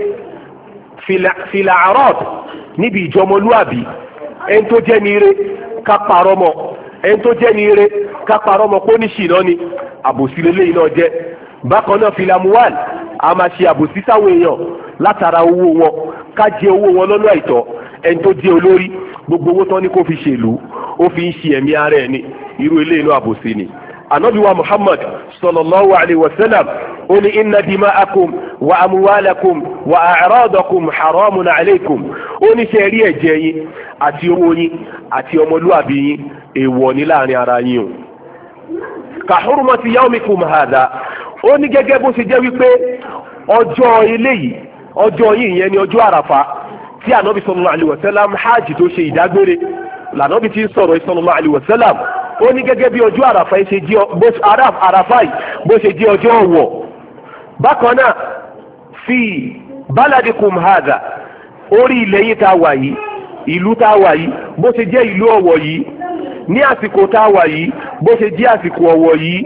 fìlà àrọ́ọ̀d níbi ìjọmọlúàbí ẹni tó jẹ́ ní ire ká parọ́ mọ́ ẹni tó jẹ́ ní ire ká parọ́ mọ́ pé ó ní ṣìnà ni àbòsí lélẹ́yìn náà jẹ́ bákan náà filamuwal a máa ṣe àbòsí sáwọn èèyàn látara owó wọn ká jẹ owó wọn lọ́nà àìtọ́ ẹni tó jẹ́ olórí gbogbo owó tán ní kó fi ṣèlú ó fi ń ṣe ẹ̀mí ara ẹ̀ ní irú eléyìí náà àbòsí ni anabi wa muhammad sallallahu alayhi wa sallam ó ní inna dima'akum wa amuwalakum wa a'radakum haramun alaykum ó ní ṣe rí ẹ̀jẹ̀ yín àti owó yín àti ọmọlúwàbí yín èèwọ̀ ní láàrin ara yín o ka hurmati yawmikum hadha ó ní gẹ́gẹ́ bó ṣe jẹ́ wípé ọjọ́ eléyìí ọjọ́ yìí yẹn ni ọjọ́ àràfà tí ànábì sallallahu alayhi wa sallam hajj tó ṣe ìdágbére lànábì ti ń sọ̀rọ̀ sallallahu alayhi wa sallam ó ní gẹ́gẹ́ bí ọjọ́ àràfà yìí ṣe jẹ́ àràfà yìí bó ṣe jẹ́ ọjọ́ ọ̀wọ̀ bákan náà fi baladikum hadha orí ilẹ̀ yìí tá a wà yìí ìlú tá a wà yìí bó ṣe jẹ́ ìlú ọ̀wọ̀ yìí ní àsìkò tá a wà yìí bó ṣe jẹ́ àsìkò ọ̀wọ̀ yìí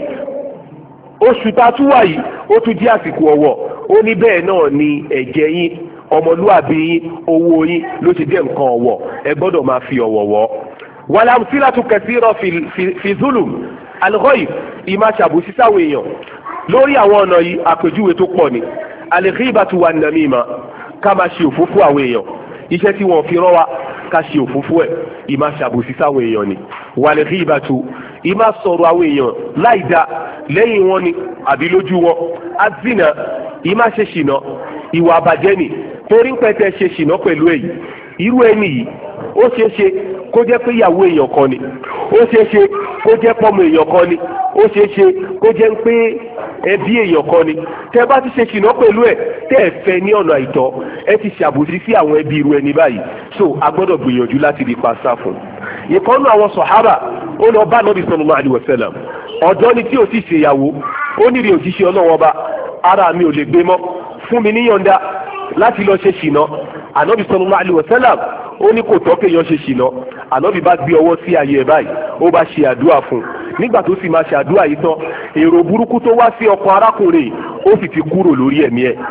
oṣù tá a tún wà yìí ó tún jẹ́ àsìkò ọ̀wọ̀ ó ní bẹ́ẹ̀ náà ni ẹ̀jẹ̀ yín ọmọlúwàbí yín owó yín ló ṣe jẹ́ nǹkan ọ̀wọ̀ ẹ gbọ́dọ̀ máa fi ọ̀wọ̀ wọ̀. wàlámùsílátù kẹsìrọ̀ fi zulum alghayb ìmá ṣàbùsí sáwọn èèyàn lórí àwọn ọ̀nà yìí àpèjúwe tó pọ̀ ni alghibatu wan namima ká máa ṣe òfófó àwọn èèyàn iṣẹ́ tí wọ́n fi rán wa ká ṣe òfófó ẹ̀ ìmá ṣàbùsí sáwọn èèyàn ni wàlghibatu ìmá sọ̀rọ̀ àwọn èèyàn láìda lẹ́yìn wọn ni àbí lójú wọn azina ìmá ṣe ṣìnà ìwà àbàjẹ́ ni torí ń pẹ́tẹ́ ṣe ṣìnà pẹ̀lú èyí irú ẹni yìí ó ṣeé ṣe kó jẹ́ pé ìyàwó èèyàn kan ni ó ṣeé ṣe kó jẹ́ pọ́mọ èèyàn kan ni ó ṣeé ṣe kó jẹ́ pé ẹbí èèyàn kan ni tẹ́ bá ti ṣe ṣìnà pẹ̀lú ẹ̀ tẹ́ ẹ fẹ́ ní ọ̀nà àìtọ́ ẹ ti ṣàbòsí sí àwọn ẹbí irú ẹni báyìí so a gbọ́dọ̀ gbìyànjú láti rí pàṣà fún un. ìkànnù àwọn sọ̀hábà ó lọ bá Ànábì sallallahu alaihi wasallam ọ̀dọ́ ni tí ò ti ṣèyàwó ó nírí òjíṣẹ́ Ọlọ́run ọba ara mi ò lè gbé mọ́ fún mi níyọ̀ǹda láti lọ ṣe ṣìnà. Ànábì sallallahu alaihi wasallam ó ní kò tọ́ kéèyàn ṣe ṣìnà. Ànábì bá gbé ọwọ́ sí ayé ẹ̀ báyìí ó bá ṣe àdúrà fún un nígbà tó sì máa ṣe àdúrà yìí tán èrò burúkú tó wá sí ọkàn arákùnrin ó sì ti kúrò lórí ẹ̀mí ẹ̀.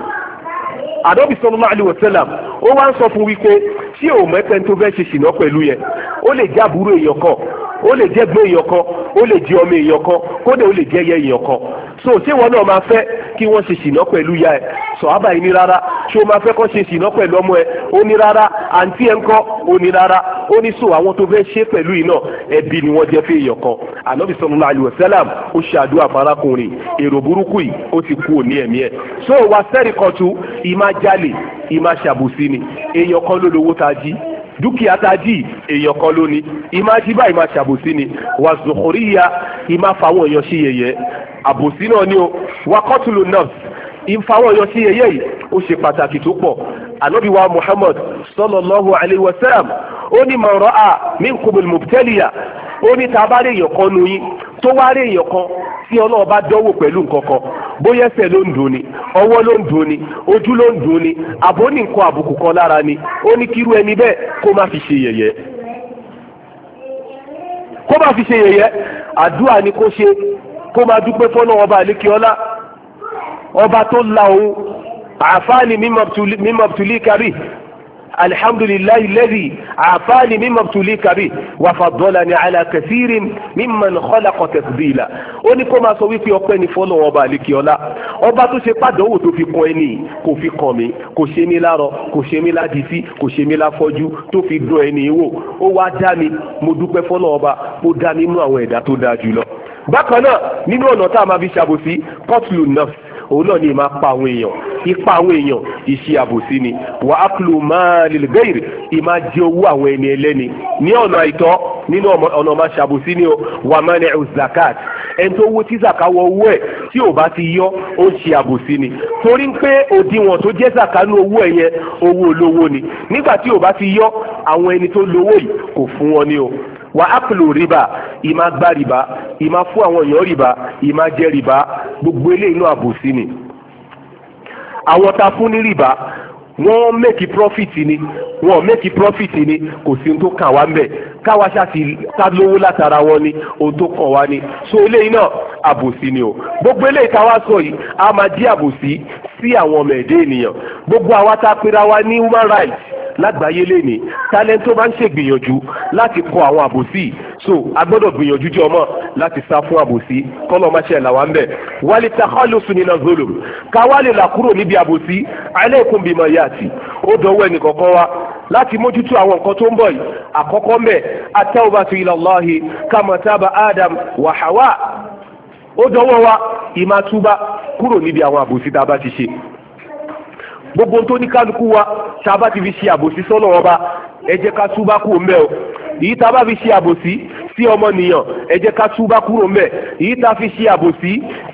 Ànábì sallallahu alaihi wasallam ó wá ń sọ fún wípé tí ò mẹ́pẹ́ tó fẹ́ ṣe ṣìnà pẹ̀lú yẹn ó lè jẹ́ àbúrò èèyàn kan ó lè jẹ́ gbé èèyàn kan ó lè jẹ́ ọmọ èèyàn kan kódà ó lè jẹ́ ẹyẹ èèyàn kan so ṣé wọn náà máa fẹ́ kí wọ́n ṣe ṣìnà pẹ̀lú ya ẹ̀ sọ̀hábà yìí ní rárá ṣé o máa fẹ́ kọ́ ṣe ṣìnà pẹ̀lú ọmọ ẹ̀ ó ní rárá àǹtí ẹ̀ ń kọ́ ó ní rárá ó ní so àwọn tó fẹ́ ṣe pẹ̀lú yìí náà ẹbí ni wọ́n jẹ́ fún èèyàn kan. Ànábì sallallahu alaihi wasallam ó ṣe àdúrà farakùnrin èrò burúkú yìí ó ti kú òní ẹ̀mí ẹ̀ so wà sẹ́rì kan tú ìmá jalè ìmá ṣàbùsí ni èèyàn kan ló lówó ta jí dúkìá tá a jí èèyàn kan ló ní ìmá jí báyìí máa ṣàbòsí ni wà zòkòríyà ìmá fáwọn èèyàn sí yẹ̀yẹ́ àbòsí náà ni ó wà kọ́tùlù náà ìfáwọn èèyàn sí yẹ̀yẹ́ yìí ó ṣe pàtàkì tó pọ̀. Ànábì wa Muhammad sallallahu alayhi wa sallam ó ní man ra'a minkumul mubtaliya ó ní tá a bá rí èèyàn kan nu yín tó wá rí èèyàn kan tí Ọlọ́run bá dánwò pẹ̀lú nǹkan kan bóyá ẹsẹ̀ ló ń dùn ni ọwọ́ ló ń dùn ni ojú ló ń dùn ni àbó ní nǹkan àbùkù kan lára ni ó ní kírú ẹni bẹ́ẹ̀ kó má fi ṣe yẹ̀yẹ́ kó má fi ṣe yẹ̀yẹ́ àdúrà ni kó ṣe kó má dúpẹ́ fọ́nà ọba àlékiọlá ọba tó la òun àfáàní mímọ̀ tùlí kárí alhamdulillahi alladhi àfáàní mímọ̀ tùlí kárí wa faddalani ala kathirin mimman khalaqa tafdila ó ní kó máa sọ wípé ọpẹ́ ní fọ́nà ọba àlékiọlá ọba tó ṣe pàdánwò tó fi kan ẹni kò fi kàn mí kò ṣe mí lárọ kò ṣe mí ládìsí kò ṣe mí láfọ́jú tó fi dún ẹni wò ó wá dá mi mo dúpẹ́ fọ́nà ọba mo dá mi mú àwọn ẹ̀dá tó dáa jùlọ. bákan náà nínú ọ̀nà tá a máa fi ṣàbòsí qatlu nafs òun náà ni ìmá pa àwọn èèyàn ipa àwọn èèyàn ìṣe àbòsí ni wà á kúlù máa lil ghair ìmá jẹ owó àwọn ẹni ẹlẹ́ni ní ọ̀nà àìtọ́ nínú ọ̀nà máa ṣàbòsí ni wà má ní zakat ẹni tó wó tí zaka wọ owó ẹ̀ tí ò bá ti yọ ó ń ṣe àbòsí ni torí pé òdiwọ̀n tó jẹ́ zaka ní owó ẹ̀ yẹn owó olówó ni nígbà tí ò bá ti yọ àwọn ẹni tó lówó yìí kò fún wọn ni o wà á kúlù rìbá ìmá gbá rìbá ìmá fún àwọn èèyàn rìbá ìmá jẹ rìbá gbogbo eléyìí inú àbòsí ni. àwọn tá a fún ní rìbá wọ́n mẹ́kì profit ni wọ́n mẹ́kì profit ni kò sí ohun tó kàn wá mbẹ̀ káwa ṣáàtì ká lówó látara wọn ni ohun tó kàn wá ni so eléyìí náà àbòsí ni o gbogbo eléyìí táwa sọ yìí a máa jí àbòsí sí àwọn ọmọ ẹ̀dẹ́ ènìyàn gbogbo àwa tá a pera wa ní human rights lágbàáyé lẹ́ni talent tó bá ń ṣègbìyànjú láti kọ àwọn àbòsí so a gbọ́dọ̀ gbìyànjú jẹ́ ọmọ láti sá fún àbòsí kọ́lọ́ máa ṣe làwọn ń bẹ̀ wálé takhalusu nínú zulum káwá lè là kúrò níbi àbòsí alaykum bima yati ó dọ̀wọ́ ẹnì kọ̀ọ̀kan wa láti mójútó àwọn nǹkan tó ń bọ̀ yìí àkọ́kọ́ mbẹ̀ at-tawbatu ila Allahi kama taba Adam wa Hawa ó dọ̀wọ́ wa ìmàtúbà kúrò níbi àwọn àbòsí tá a bá ti ṣe gbogbo tó ní kálukú wa tá a bá ti fi ṣe àbòsí sọ́nà ọba ẹ jẹ́ ká túbá kúrò mbẹ́ o èyí tá a bá fi ṣe àbòsí sí ọmọnìyàn ẹ jẹ́ ká túbá kúrò mbẹ́ èyí tá a fi ṣe àbòsí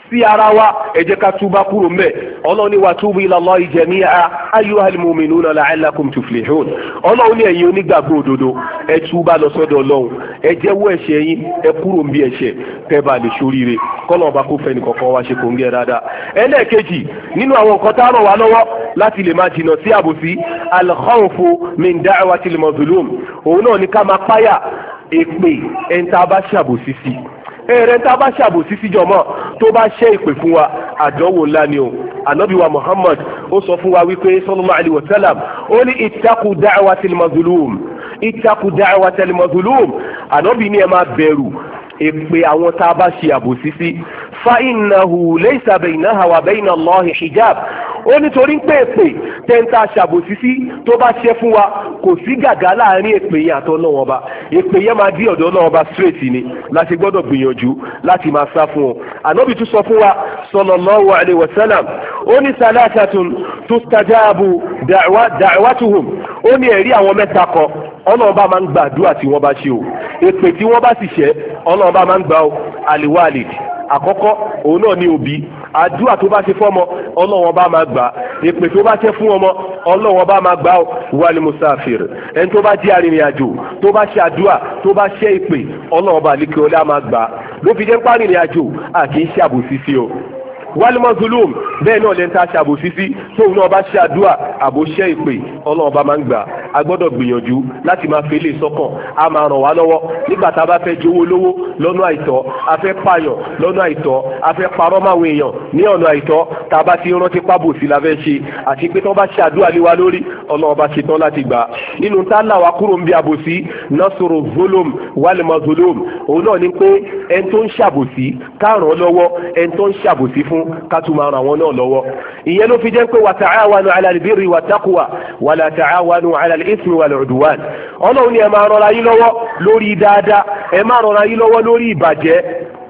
sí ara wa ẹ jẹ́ ká túbá kúrò ńbẹ̀. Ọlọ́run ní wa tubu ila Allahi jami'a ayyuhal mu'minuna la'allakum tuflihun. Ọlọ́run ní ẹ̀yin onígbàgbọ́ òdodo ẹ túbá lọ sọ́dọ̀ Ọlọ́run ẹ jẹ́wọ́ ẹ̀ṣẹ̀ yín ẹ kúrò ń bí ẹ̀ṣẹ̀ kẹ́ bá lè ṣoríire kọ́nà ọba kó fẹ́ nìkọ̀ọ̀kan wá ṣe kò ń gẹ́ dáadáa. ẹlẹ́ẹ̀kejì nínú àwọn nǹkan tá a ràn wá lọ́wọ́ láti lè máa jìnnà sí àbòsí al-khawfu min da'watil mazlum òun náà ní ká máa páyà èpè ẹ̀ńtà bá ṣàbòsí sí ẹ̀rẹ́ tá a bá ṣàbòsí síjọmọ́ tó bá ṣe ìpè fún wa àdánwò ńlá ni o. ànábì wa Muhammad ó sọ fún wa wípé sallallahu alaihi wa sallam ó ní ittaqu da'watil mazlum ittaqu da'watil mazlum ànábì ní ẹ máa bẹ̀rù èpè àwọn tá a bá ṣe àbòsí sí fa innahu laysa baynaha wa bayna Allahi hijab ó nítorí pé èpè tẹ́ńtà ṣàbòsí sí tó bá ṣe fún wa kò sí gàgá láàrin èpè yẹn àtọ́ náà wọn bá èpè yẹn máa dí ọ̀dọ́ náà wọn bá straight ni láti gbọ́dọ̀ gbìyànjú láti máa sá fún wọn. ànábì tún sọ fún wa sallallahu alaihi wasallam ó ní salasatun tustajabu da'watuhum ó ní ẹ̀rí àwọn mẹ́ta kan ọlọ́run bá máa ń gba àdúrà tí wọ́n bá ṣe o èpè tí wọ́n bá sì ṣẹ́ ọlọ́run bá máa ń gba o àlìwálid àkọ́kọ́ òun náà ní òbí àdúrà tó bá ṣe fọ́mọ ọlọ́run bá máa gbà èpè tó bá ṣe fún ọmọ ọlọ́run bá máa gbà wal musafir ẹni tó bá jẹ́ arìnrìn àjò tó bá ṣe àdúrà tó bá ṣe èpè ọlọ́run bá lékè ọlá máa gbà ló fi jẹ́ párìnrìn àjò àkì í ṣe àbòsí sí o wálímọ́sùlùm bẹ́ẹ̀ náà lẹ́ńtà ṣàbòsí sí tóun náà bá ṣe àdúrà àbòṣẹ́ ìpè ọlọ́run bá máa ń gbà a gbọ́dọ̀ gbìyànjú láti máa fele sọ́kàn a máa ràn wá lọ́wọ́ nígbà tá a bá fẹ́ jowó lówó lọ́nà àìtọ́ a fẹ́ pààyàn lọ́nà àìtọ́ a fẹ́ parọ́ máwọn èèyàn ní ọ̀nà àìtọ́ tá a bá ti rántí pábòsí la fẹ́ ṣe àti pé tí wọ́n bá ṣe àdúrà lé wa lórí ọlọ́run bá ṣe tán láti gbà nínú tá a là wá kúrò ń bí àbòsí nasoro zulum wálímọ́sùlùm òun náà ní pé ẹni tó ń ṣàbòsí ká ràn án lọ́wọ́ ẹni tó ń ṣàbòsí fún ká tún máa ràn wọ́n náà lọ́wọ́ ìyẹn ló fi jẹ́ pé wa ta'awanu 'ala al-birri wat-taqwa wa la ta'awanu 'ala al-ithmi wal-'udwan ọlọ́run ni ẹ máa rọra yín lọ́wọ́ lórí dáadáa ẹ máa rọra yín lọ́wọ́ lórí ìbàjẹ́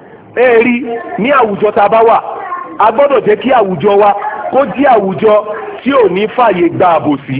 ẹ rí ní àwùjọ tá a bá wà a gbọ́dọ̀ jẹ́ kí àwùjọ wa kó jẹ́ àwùjọ tí ò ní fàyè gba àbòsí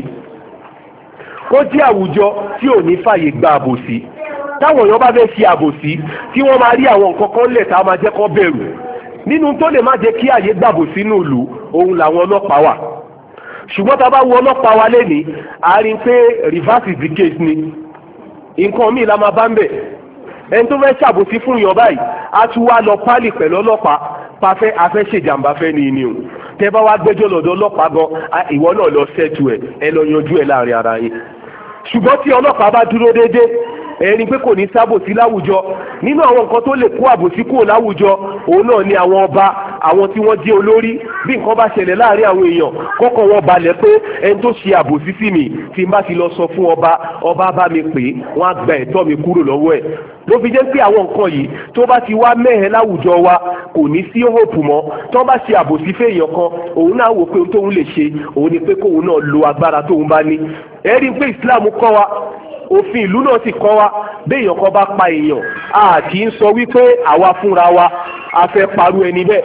kó jẹ́ àwùjọ tí ò ní fàyè gba àbòsí táwọn èèyàn bá fẹ́ ṣe àbòsí tí wọ́n máa rí àwọn nǹkan kan lẹ̀ tá a máa jẹ́ kó bẹ̀rù nínú tó lè má jẹ́ kí àyè gbàbò sínú ìlú òun làwọn ọlọ́pàá wà ṣùgbọ́n tá a bá wo ọlọ́pàá wa lẹ́ni a rí pé reverse is the case ni nǹkan míì la máa bá ń bẹ̀ ẹni tó fẹ́ ṣàbòsí fún yàn báyìí a tún wá lọ pálí pẹ̀lú ọlọ́pàá pàfẹ́ afẹ́ ṣèjàmbá fẹ́ ni ni o tẹ́ bá wá gbẹ́jọ́ lọ́dọ̀ ọlọ́pàá gan ìwọ náà lọ sẹ́tù ẹ̀ ẹ lọ yanjú ẹ̀ láàrin ara yín ṣùgbọ́n tí ọlọ́pàá bá dúró déédéé ẹni pé kò ní sábòsí láwùjọ nínú àwọn nǹkan tó lè kó àbòsí kúrò láwùjọ òun náà ni àwọn ọba àwọn tí wọ́n jẹ́ olórí bí nǹkan bá ṣẹlẹ̀ láàrin àwọn èèyàn kọ́kọ́ wọn balẹ̀ pé ẹni tó ṣe àbòsí sí mi tí n bá ti lọ sọ fún ọba ọba bá mi pè é wọ́n á gba ẹ̀tọ́ mi kúrò lọ́wọ́ ẹ̀ ló fi jẹ́ pé àwọn nǹkan yìí tó bá ti wá mẹ́hẹ̀ láwùjọ wa kò ní sí hope mọ́ tó bá ṣe àbòsí fẹ́yàn kan òun náà wò pé ohun tóun lè ṣe òun ni pé kóun náà lo agbára tóun bá ní ẹ̀rí pé Islam kọ́ wa òfin ìlú náà sì kọ́ wa béèyàn kan bá pa èèyàn a kì í sọ wípé àwa fúnra wa a fẹ́ parú ẹni bẹ́ẹ̀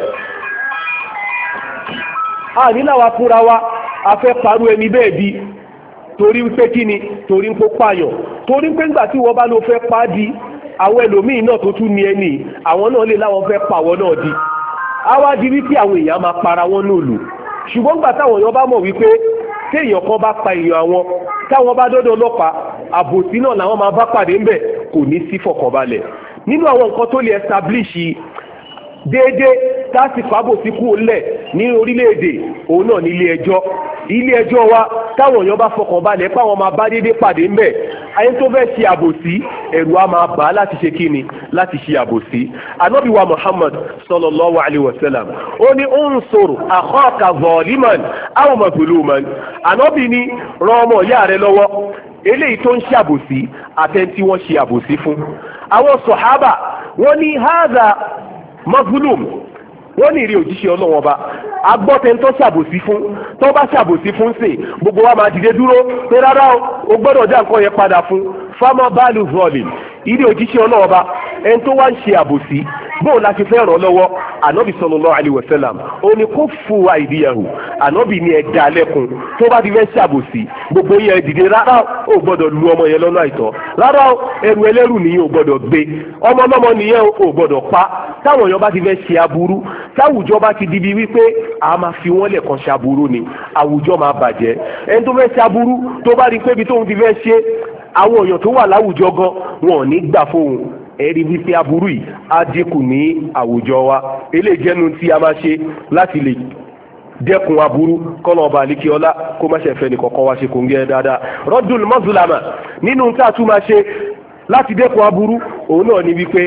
a ní láwa fúnra wa a fẹ́ parú ẹni bẹ́ẹ̀ di torí pé kí ni torí ń kó pààyàn torí pé ńgbà tí wọ́n bá lọ fẹ́ pa á di àwọn ẹlòmíín náà tó tún ní ẹni àwọn náà lè láwọn fẹ́ pa àwọn náà di a wá di wípé àwọn èèyàn máa para wọn nílùú ṣùgbọ́n ńgbà táwọn èèyàn bá mọ̀ wípé téèyàn kan bá pa èèyàn àwọn táwọn bá dọ́dọ̀ ọlọ́pàá àbòsí náà làwọn máa bá pàdé ńbẹ̀ kò ní sí fọkànbalẹ̀ nínú àwọn nǹkan tó lè establish déédéé tásìkò àbòsí kú lẹ̀ ní orílẹ̀-èdè òun náà ní ilé ẹjọ́ ilé ẹjọ́ wa táwọn èèyàn bá fọkànbalẹ̀ páwọn máa bá déédéé pàdé ńbẹ̀ ayé tó fẹ́ ṣe àbòsí ẹ̀rù á máa bà á láti ṣe kíni láti ṣe àbòsí ànábì wa Muhammad sallallahu alayhi wa sallam ó ní unsur akhaka zaliman aw mazluman ànábì ní ràn ọmọ ìyá rẹ lọ́wọ́ eléyìí tó ń ṣe àbòsí àtẹ̀ntí wọ́n ṣe àbòsí fún àwọn sọ̀hábà wọ́n ní hadha mazlum wọ́n ní ìrí òjíṣẹ́ ọlọ́wọ́n ọba agbọ́tẹ̀ tó ṣàbòsí fún tó bá ṣàbòsí fún sè gbogbo wa máa dìde dúró pé rárá o gbọ́dọ̀ dá nǹkan yẹn padà fún fámọ́ báàlù zọ́ọ̀lì ìrí òjíṣẹ́ ọlọ́wọ́n ọba ẹni tó wá ń ṣe àbòsí bóun la ti fẹ́ ràn lọ́wọ́ ànábì sallallahu alaihi wasallam ó ní kó fu àìdíyàwó ànábì ní ẹ̀dá lẹ́kùn tó bá ti fẹ́ ṣàbòsí gbogbo yẹn dìde rárá o gbọ́dọ̀ lu ọmọ yẹn lọ́nà àìtọ́ rárá o ẹrù ẹlẹ́rù nìyẹn o gbọ́dọ̀ gbé ọmọ ọlọ́mọ nìyẹn o gbọ́dọ̀ pa táwọn èèyàn bá ti fẹ́ ṣe aburú táwùjọ bá ti dibi wípé a máa fi wọ́n lẹ̀kan ṣe aburú ni àwùjọ máa bàjẹ́. ẹni tó fẹ́ ṣe aburú tó bá rí pé ibi tóun ti fẹ́ ṣe àwọn èèyàn tó wà láwùjọ gan wọn ò ní gbà fóun, ẹ̀rí wípé aburú yìí á dínkù ní àwùjọ wa. eléyìí jẹ́nu tí a máa ṣe láti lè dẹ́kun aburú kọ́nà ọba àlíkí ọlá kó má ṣe fẹ́ ní kọ̀ọ̀kan wá ṣe kò ń gẹ́ dáadáa. rọ́dùn mọ́sùlámà nínú tá a tún máa ṣe láti dẹ́kun aburú òun náà ni wípé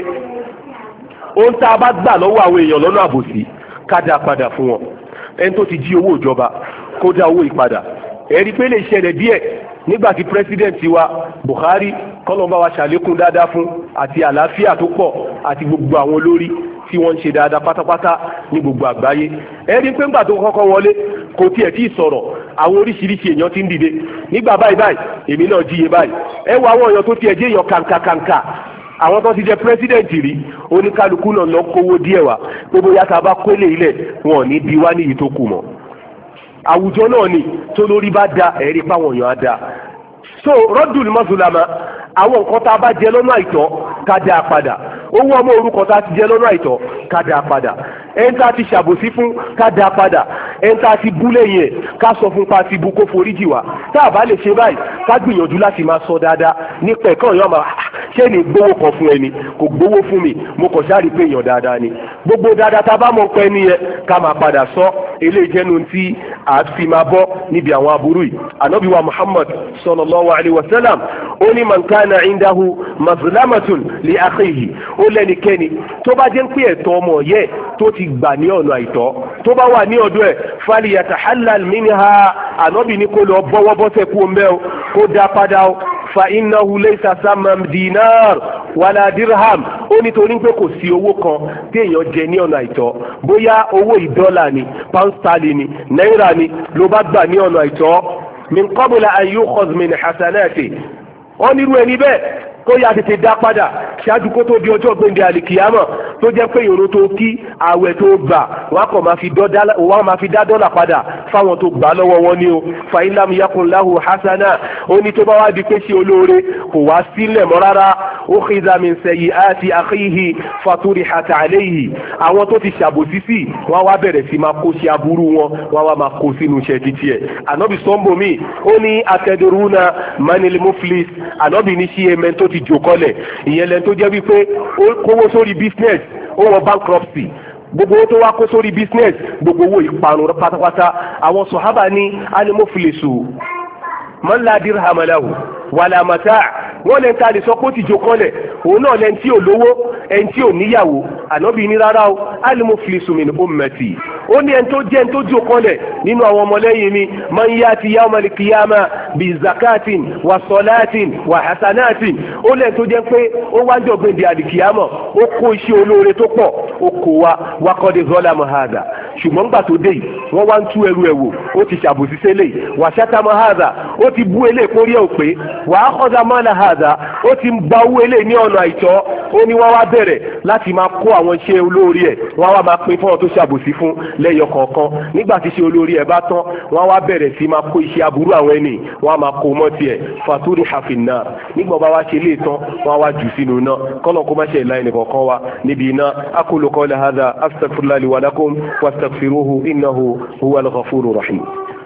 ohun tá a bá gbà lọ́wọ́ àwọn èèyàn lọ́nà àbòsí ká dá padà fún wọn. ẹni tó ti jí owó ìjọba kó dá owó ìpadà. ẹ̀rí pé lè ṣẹlẹ̀ díẹ̀ nígbà tí pírẹsidẹ́ǹtì wa Buhari kọ́lọ́mbà wa ṣàlékún dáadáa fún àti àlàáfíà tó pọ̀ àti gbogbo àwọn olórí tí wọ́n ń ṣe dáadáa pátápátá ní gbogbo àgbáyé. ẹ̀rí pé ńgbà tó kọ́kọ́ wọlé kò tiẹ̀ tí ì sọ̀rọ̀ àwọn oríṣiríṣi èèyàn ti ń dìde nígbà báyìí báyìí èmi náà jíye báyìí. ẹ wo àwọn èèyàn tó tiẹ̀ jẹ́ èèyàn kàǹkàkàǹkà àwọn tó ti jẹ pírẹsidẹ́ǹtì rí oníkálukú náà lọ kówó díẹ̀ wá gbogbo yàtọ̀ bá kólé ilẹ̀ wọn ò ní bí wá níyì tó kù mọ́. àwùjọ náà ni tó lórí bá da ẹ̀rí páwọn èèyàn á da. so rọ́dùn mọ́sùlámà àwọn nǹkan tá a bá jẹ lọ́nà àìtọ́ ká dá a padà. owó ọmọ orúkọ tá a ti jẹ lọ́nà àìtọ́ ká dá a padà. ẹni tá a ti ṣàbòsí fún ká dá a padà. ẹni tá a ti bú lẹ́yìn ẹ̀ ká sọ fún pa ti bu kó foríjì wá. tá a bá lè ṣe báyìí ká gbìyànjú láti máa sọ dáadáa nípa ẹ̀kọ́ ìyá ọmọ ṣé ni gbowó kan fún ẹni kò gbowó fún mi mo kàn ṣáà rí pé èèyàn dáadáa ni. gbogbo dáadáa tá a bá mọ̀ pé ní yẹn ká máa padà sọ eléyìí jẹ́nu tí a fi máa bọ́ níbi àwọn aburú yìí. ànábì wa Muhammad sallallahu alayhi wa sallam ó ní man kana indahu mazlamatun li akhihi ó lẹ́nikẹ́ni tó bá jẹ́ pé ẹ̀tọ́ ọmọ yẹ tó ti gbà ní ọ̀nà àìtọ́ tó bá wà ní ọ̀dọ̀ ẹ̀ falyatahallal minha ànábì ní kó lọ bọ́wọ́ bọ́sẹ̀ kú omi ẹ̀ kó dá padà ó fa innahu laysa samam dinar wala dirham ó nítorí pé kò sí owó kan téèyàn jẹ ní ọ̀nà àìtọ́ bóyá owó ìdọ́là ni pound sterling ni náírà ni ló bá gbà ní ọ̀nà àìtọ́ min qabla an yukhaz min hasanati ó nírú ẹni bẹ́ẹ̀ kó yá tètè dá padà ṣáájú kó tó di ọjọ́ gbẹ̀ndẹ̀ àlìkìyámọ̀ tó jẹ́ pé ìrun tó kí àwẹ̀ tó gbà wọ́n kàn máa fi dá dọ́là padà fáwọn tó gbà lọ́wọ́ wọn ni o fa in lam yakun lahu hasana ó ní tó bá wá di pé ṣe olóore kò wá sílẹ̀ mọ́ rárá ukhiza min sayyiati akhihi faturihat alayhi àwọn tó ti ṣàbòsí sí wọ́n wá bẹ̀rẹ̀ sí máa kó ṣe aburú wọn wọ́n wá máa kó sínú iṣẹ́ títí ẹ̀. ànábì sọ́mbò mi ó ní atadruna manil muflis ànábì ní ṣí ẹmẹ tó ti jòkọ́lẹ̀ ìyẹn lẹ́nu tó jẹ́ wípé ó kówó sórí business ó wọ bankruptcy gbogbo owó tó wá kó sórí business gbogbo owó ìparun pátápátá. àwọn sọ̀hábà ní alimofilisu man la dirham lahu wala mata' wọ́n lẹ́ni tá a lè sọ pé ó ti jòkọ́lẹ̀ òun náà lẹ́ni tí ò lówó ẹni tí ò níyàwó ànábì ní rárá o alimofilisu min ummati ó ní ẹni tó jẹ́ ẹni tó jòkọ́lẹ̀ nínú àwọn ọmọlẹ́yìn mi man yati yawmal qiyamah bi zakatin wa salatin wa hasanatin ó lẹ́ni tó jẹ́ pé ó wá jọ gbèndé àdìkìyàmọ̀ ó kó iṣẹ́ olóore tó pọ̀ ó kó wa wakọ́dé zọ́lámù hàdà ṣùgbọ́n gbà tó dé yìí wọ́n wá ń tú ẹrù ẹ̀ wò ó ti ṣàbòsí sẹ́lẹ̀ wà ṣátàmọ́ hàdà ó ti bú eléyìí kórí ẹ̀ ò pé wà á kọ́dà mọ́lá hàdà ó ti gba owó eléyìí ní ọ̀nà àìtọ́ ó ní wọ́n wá bẹ̀rẹ̀ láti máa kó àwọn iṣẹ́ olóore ẹ̀ wọ́n wá máa pín fún ọ tó ṣàbòsí fún lẹ́yọ kọ̀ọ̀kan nígbà tí iṣẹ́ olóore ẹ̀ bá tán wọ́n wá bẹ̀rẹ̀ sí máa kó iṣẹ́ aburú àwọn ẹni wọ́n á máa kó mọ́ tiẹ̀ faturi hafinna nígbà bá wá ṣe lé tán wọ́n á wá jù sínú iná kọ́lọ̀ kó má ṣe ìlà ẹnì kọ̀ọ̀kan wa níbi iná aqulu qawla hadha astaghfirullahi li wa lakum wastaghfiruhu innahu huwal ghafurur rahim.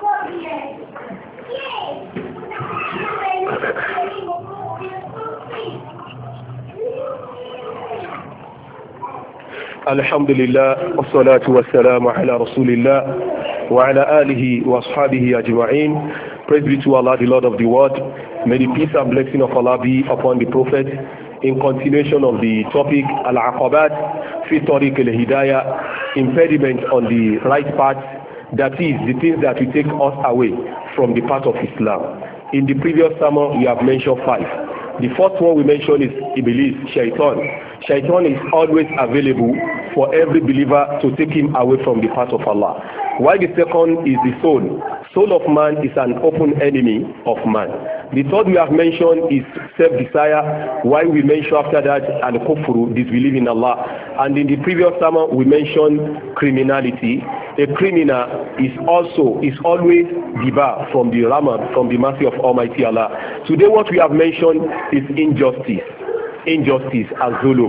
الحمد لله والصلاة والسلام على رسول الله وعلى آله وأصحابه أجمعين. Praise be to Allah, the Lord of the world. May the peace and blessing of Allah be upon the Prophet. In continuation of the topic, Al-Aqabat fi Tariq al-Hidayah, impediment on the right path, that is, the things that will take us away from the path of Islam. In the previous sermon, we have mentioned five. The first one we mentioned is Iblis, Shaitan. Shaitan is always available for every believer to take him away from the path of Allah. While the second is the soul. Soul of man is an open enemy of man. The third we have mentioned is self-desire. While we mentioned after that al-kufru, disbelief in Allah. And in the previous sermon we mentioned criminality. A criminal is also is always debarred from the rahmah, from the mercy of Almighty Allah. Today what we have mentioned is injustice. Injustice as zulum.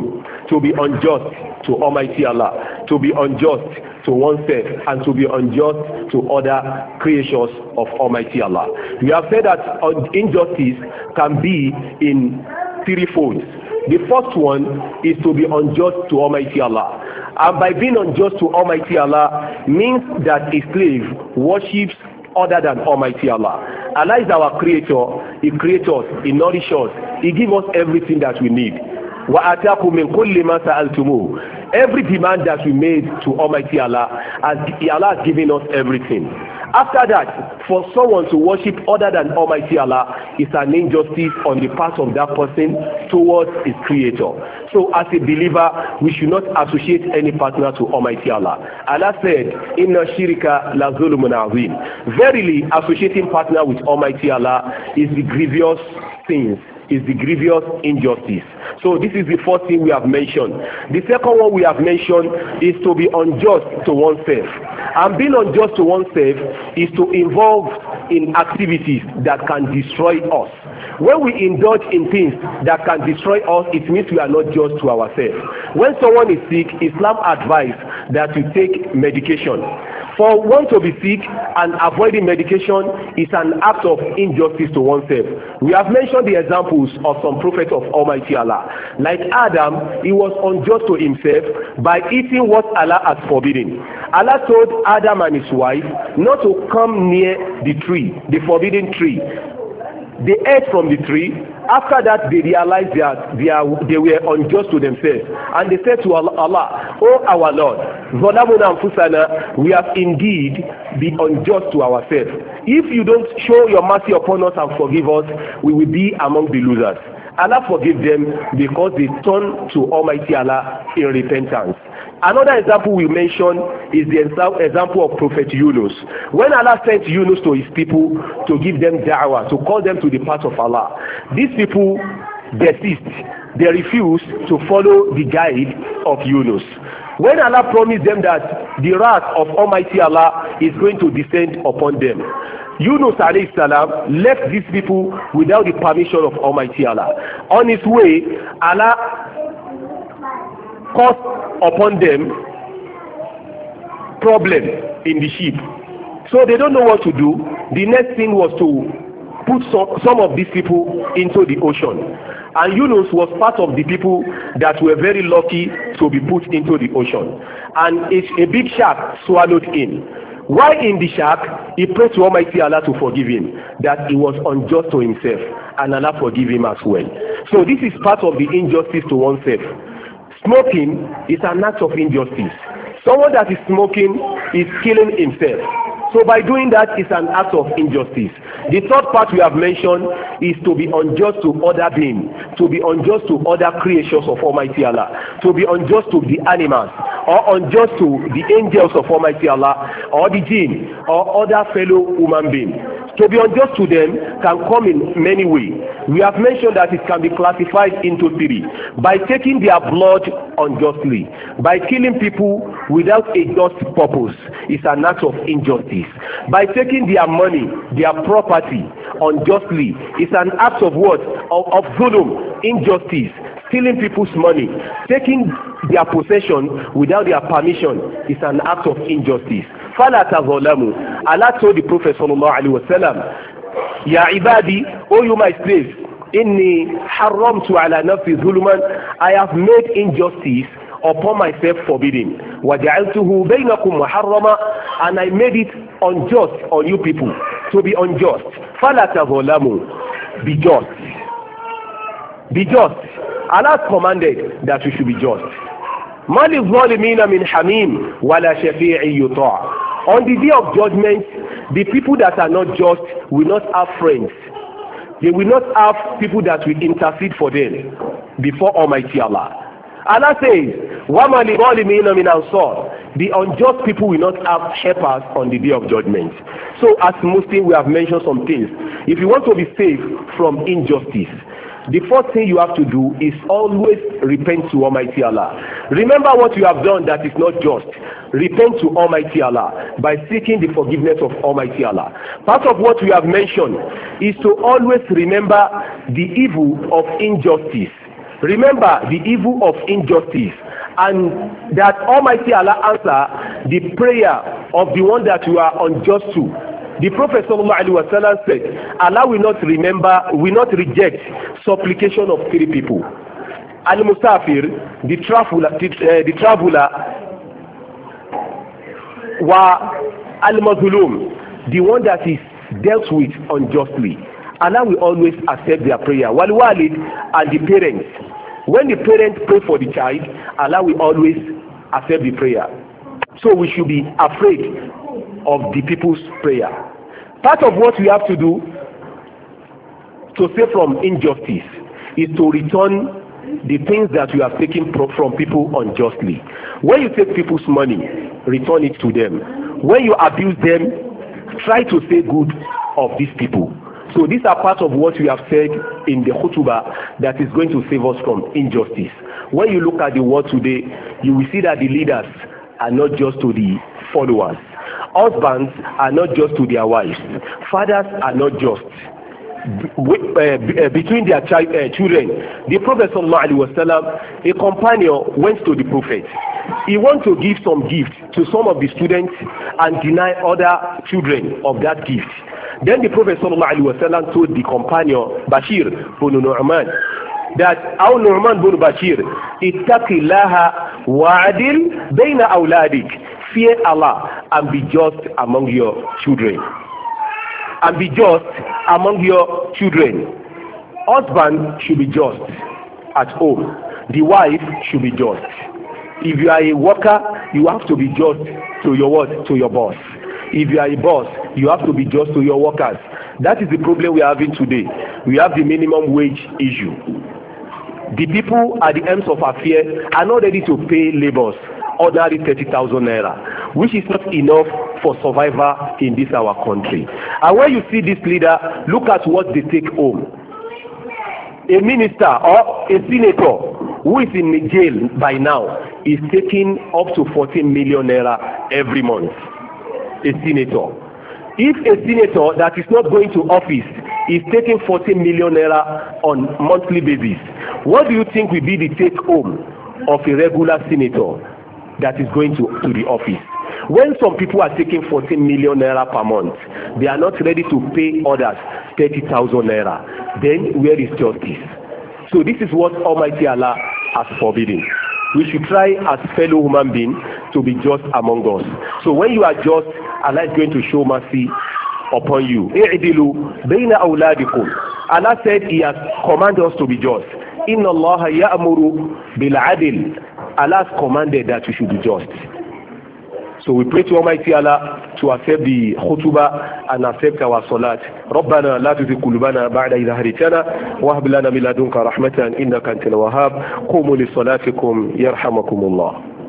to be unjust to Almighty Allah, to be unjust to oneself, and to be unjust to other creatures of Almighty Allah. We have said that injustice can be in three folds. The first one is to be unjust to Almighty Allah. And by being unjust to Almighty Allah means that a slave worships other than Almighty Allah. Allah is our creator. He creates us. He nourishes us. He gives us everything that we need. وَآتَاكُم مِّن كُلِّ مَا سَأَلْتُمُوهُ. Every demand that we made to Almighty Allah, has, Allah has given us everything. After that, for someone to worship other than Almighty Allah is an injustice on the part of that person towards his creator. So as a believer, we should not associate any partner to Almighty Allah. Allah said, Inna shirika la zulmun azim. Verily, associating partner with Almighty Allah is the grievous sins, is the grievous injustice. So this is the first thing we have mentioned. The second one we have mentioned is to be unjust to oneself. And being unjust to oneself is to involve in activities that can destroy us. When we indulge in things that can destroy us, it means we are not just to ourselves. When someone is sick, Islam advises that you take medication. For one to be sick and avoiding medication is an act of injustice to oneself. We have mentioned the examples of some prophets of Almighty Allah. Like Adam, he was unjust to himself by eating what Allah has forbidden. Allah told Adam and his wife not to come near the tree, the forbidden tree. They ate from the tree. After that, they realized that they, are, they were unjust to themselves. And they said to Allah, "Oh our Lord, Zolamuna Anfusana, we have indeed been unjust to ourselves. If you don't show your mercy upon us and forgive us, we will be among the losers." Allah forgave them because they turned to Almighty Allah in repentance. Another example we mention is the example of Prophet Yunus. When Allah sent Yunus to his people to give them da'wah, to call them to the path of Allah, these people desist. They refuse to follow the guide of Yunus. When Allah promised them that the wrath of Almighty Allah is going to descend upon them, Yunus alayhi salam left these people without the permission of Almighty Allah. On his way, Allah caused upon them problem in the ship. So they don't know what to do. The next thing was to put some, some of these people into the ocean. And Yunus was part of the people that were very lucky to be put into the ocean. And a, a big shark swallowed him. While in the shark, he prayed to Almighty Allah to forgive him, that he was unjust to himself, and Allah forgive him as well. So this is part of the injustice to oneself. Smoking is an act of injustice. Someone that is smoking is killing himself. So by doing that, it's an act of injustice. The third part we have mentioned is to be unjust to other beings, to be unjust to other creations of Almighty Allah, to be unjust to the animals, or unjust to the angels of Almighty Allah, or the jinn, or other fellow human beings. To be unjust to them can come in many ways. We have mentioned that it can be classified into three. By taking their blood unjustly, by killing people without a just purpose, is an act of injustice. By taking their money, their property unjustly, is an act of what? Of, of zulum, injustice. Stealing people's money, taking their possession without their permission is an act of injustice. فَلَا تَظَلَمُوا. Allah told the Prophet sallallahu alaihi wasallam, Ya ibadi, O you my slaves, inni haramtu ala nafsi zulman, I have made injustice upon myself forbidden. وَجَعَلْتُهُ بَيْنَكُمْ مُحَرَّمًا, and I made it unjust on you people, to be unjust. فَلَا تَظَلَمُوا. Be just. Be just. Allah commanded that we should be just. مَا لِلظَّالِمِينَ مِنْ حَمِيمٍ وَلَا شَفِيعٍ يُطَاعٍ. On the day of judgment, the people that are not just will not have friends. They will not have people that will intercede for them before Almighty Allah. Allah says, وَمَا لِلظَّالِمِينَ مِنْ أَنصَارٍ. The unjust people will not have helpers on the day of judgment. So as Muslims, we have mentioned some things. If you want to be safe from injustice, the first thing you have to do is always repent to Almighty Allah. Remember what you have done that is not just. Repent to Almighty Allah by seeking the forgiveness of Almighty Allah. Part of what we have mentioned is to always remember the evil of injustice. Remember the evil of injustice, and that Almighty Allah answer the prayer of the one that you are unjust to. The Prophet sallallahu alaihi wasallam said, Allah will not remember, will not reject supplication of three people: al-musafir, the traveler, the, uh, the traveler, wa al-mazlum, the one that is dealt with unjustly. Allah will always accept their prayer. Wal walid, and the parents. When the parents pray for the child, Allah will always accept the prayer. So we should be afraid of the people's prayer. Part of what we have to do to save from injustice is to return the things that we have taken from people unjustly. When you take people's money, return it to them. When you abuse them, try to say good of these people. So these are part of what we have said in the khutbah that is going to save us from injustice. When you look at the world today, you will see that the leaders are not just to the followers. Husbands are not just to their wives. Fathers are not just. With, uh, between their child, uh, children. The Prophet sallallahu alaihi wasallam, a companion went to the Prophet. He wanted to give some gift to some of the students and deny other children of that gift. Then the Prophet sallallahu alaihi wasallam told the companion Bashir bin Nu'man that our Nu'man bin Bashir, ittaqillaha wa'adil bayna awladik, fear Allah and be just among your children. And be just among your children. Husband should be just at home. The wife should be just. If you are a worker, you have to be just to your what? To your boss. If you are a boss, you have to be just to your workers. That is the problem we are having today. We have the minimum wage issue. The people at the ends of affairs are not ready to pay laborers ordinary thirty thousand naira, which is not enough for survival in this our country. And when you see this leader, look at what they take home. A minister or a senator who is in jail by now is taking up to fourteen million naira every month. A senator. If a senator that is not going to office is taking fourteen million naira on monthly basis, what do you think will be the take home of a regular senator that is going to, to the office? When some people are taking fourteen million naira per month, they are not ready to pay others thirty thousand naira. Then where is justice? So this is what Almighty Allah has forbidden. We should try as fellow human beings to be just among us. So when you are just, Allah is going to show mercy upon you. I'dilu bayna awladikum. Allah said He has commanded us to be just. Inna Allah ya'muru bil adl. Allah has commanded that we should be just. So we pray to Almighty Allah to accept the khutbah and accept our salat. ربنا لا تزغ قلوبنا بعد إذ هديتنا وهب لنا من لدنك رحمة إنك أنت الوهاب قوموا لصلاتكم يرحمكم الله.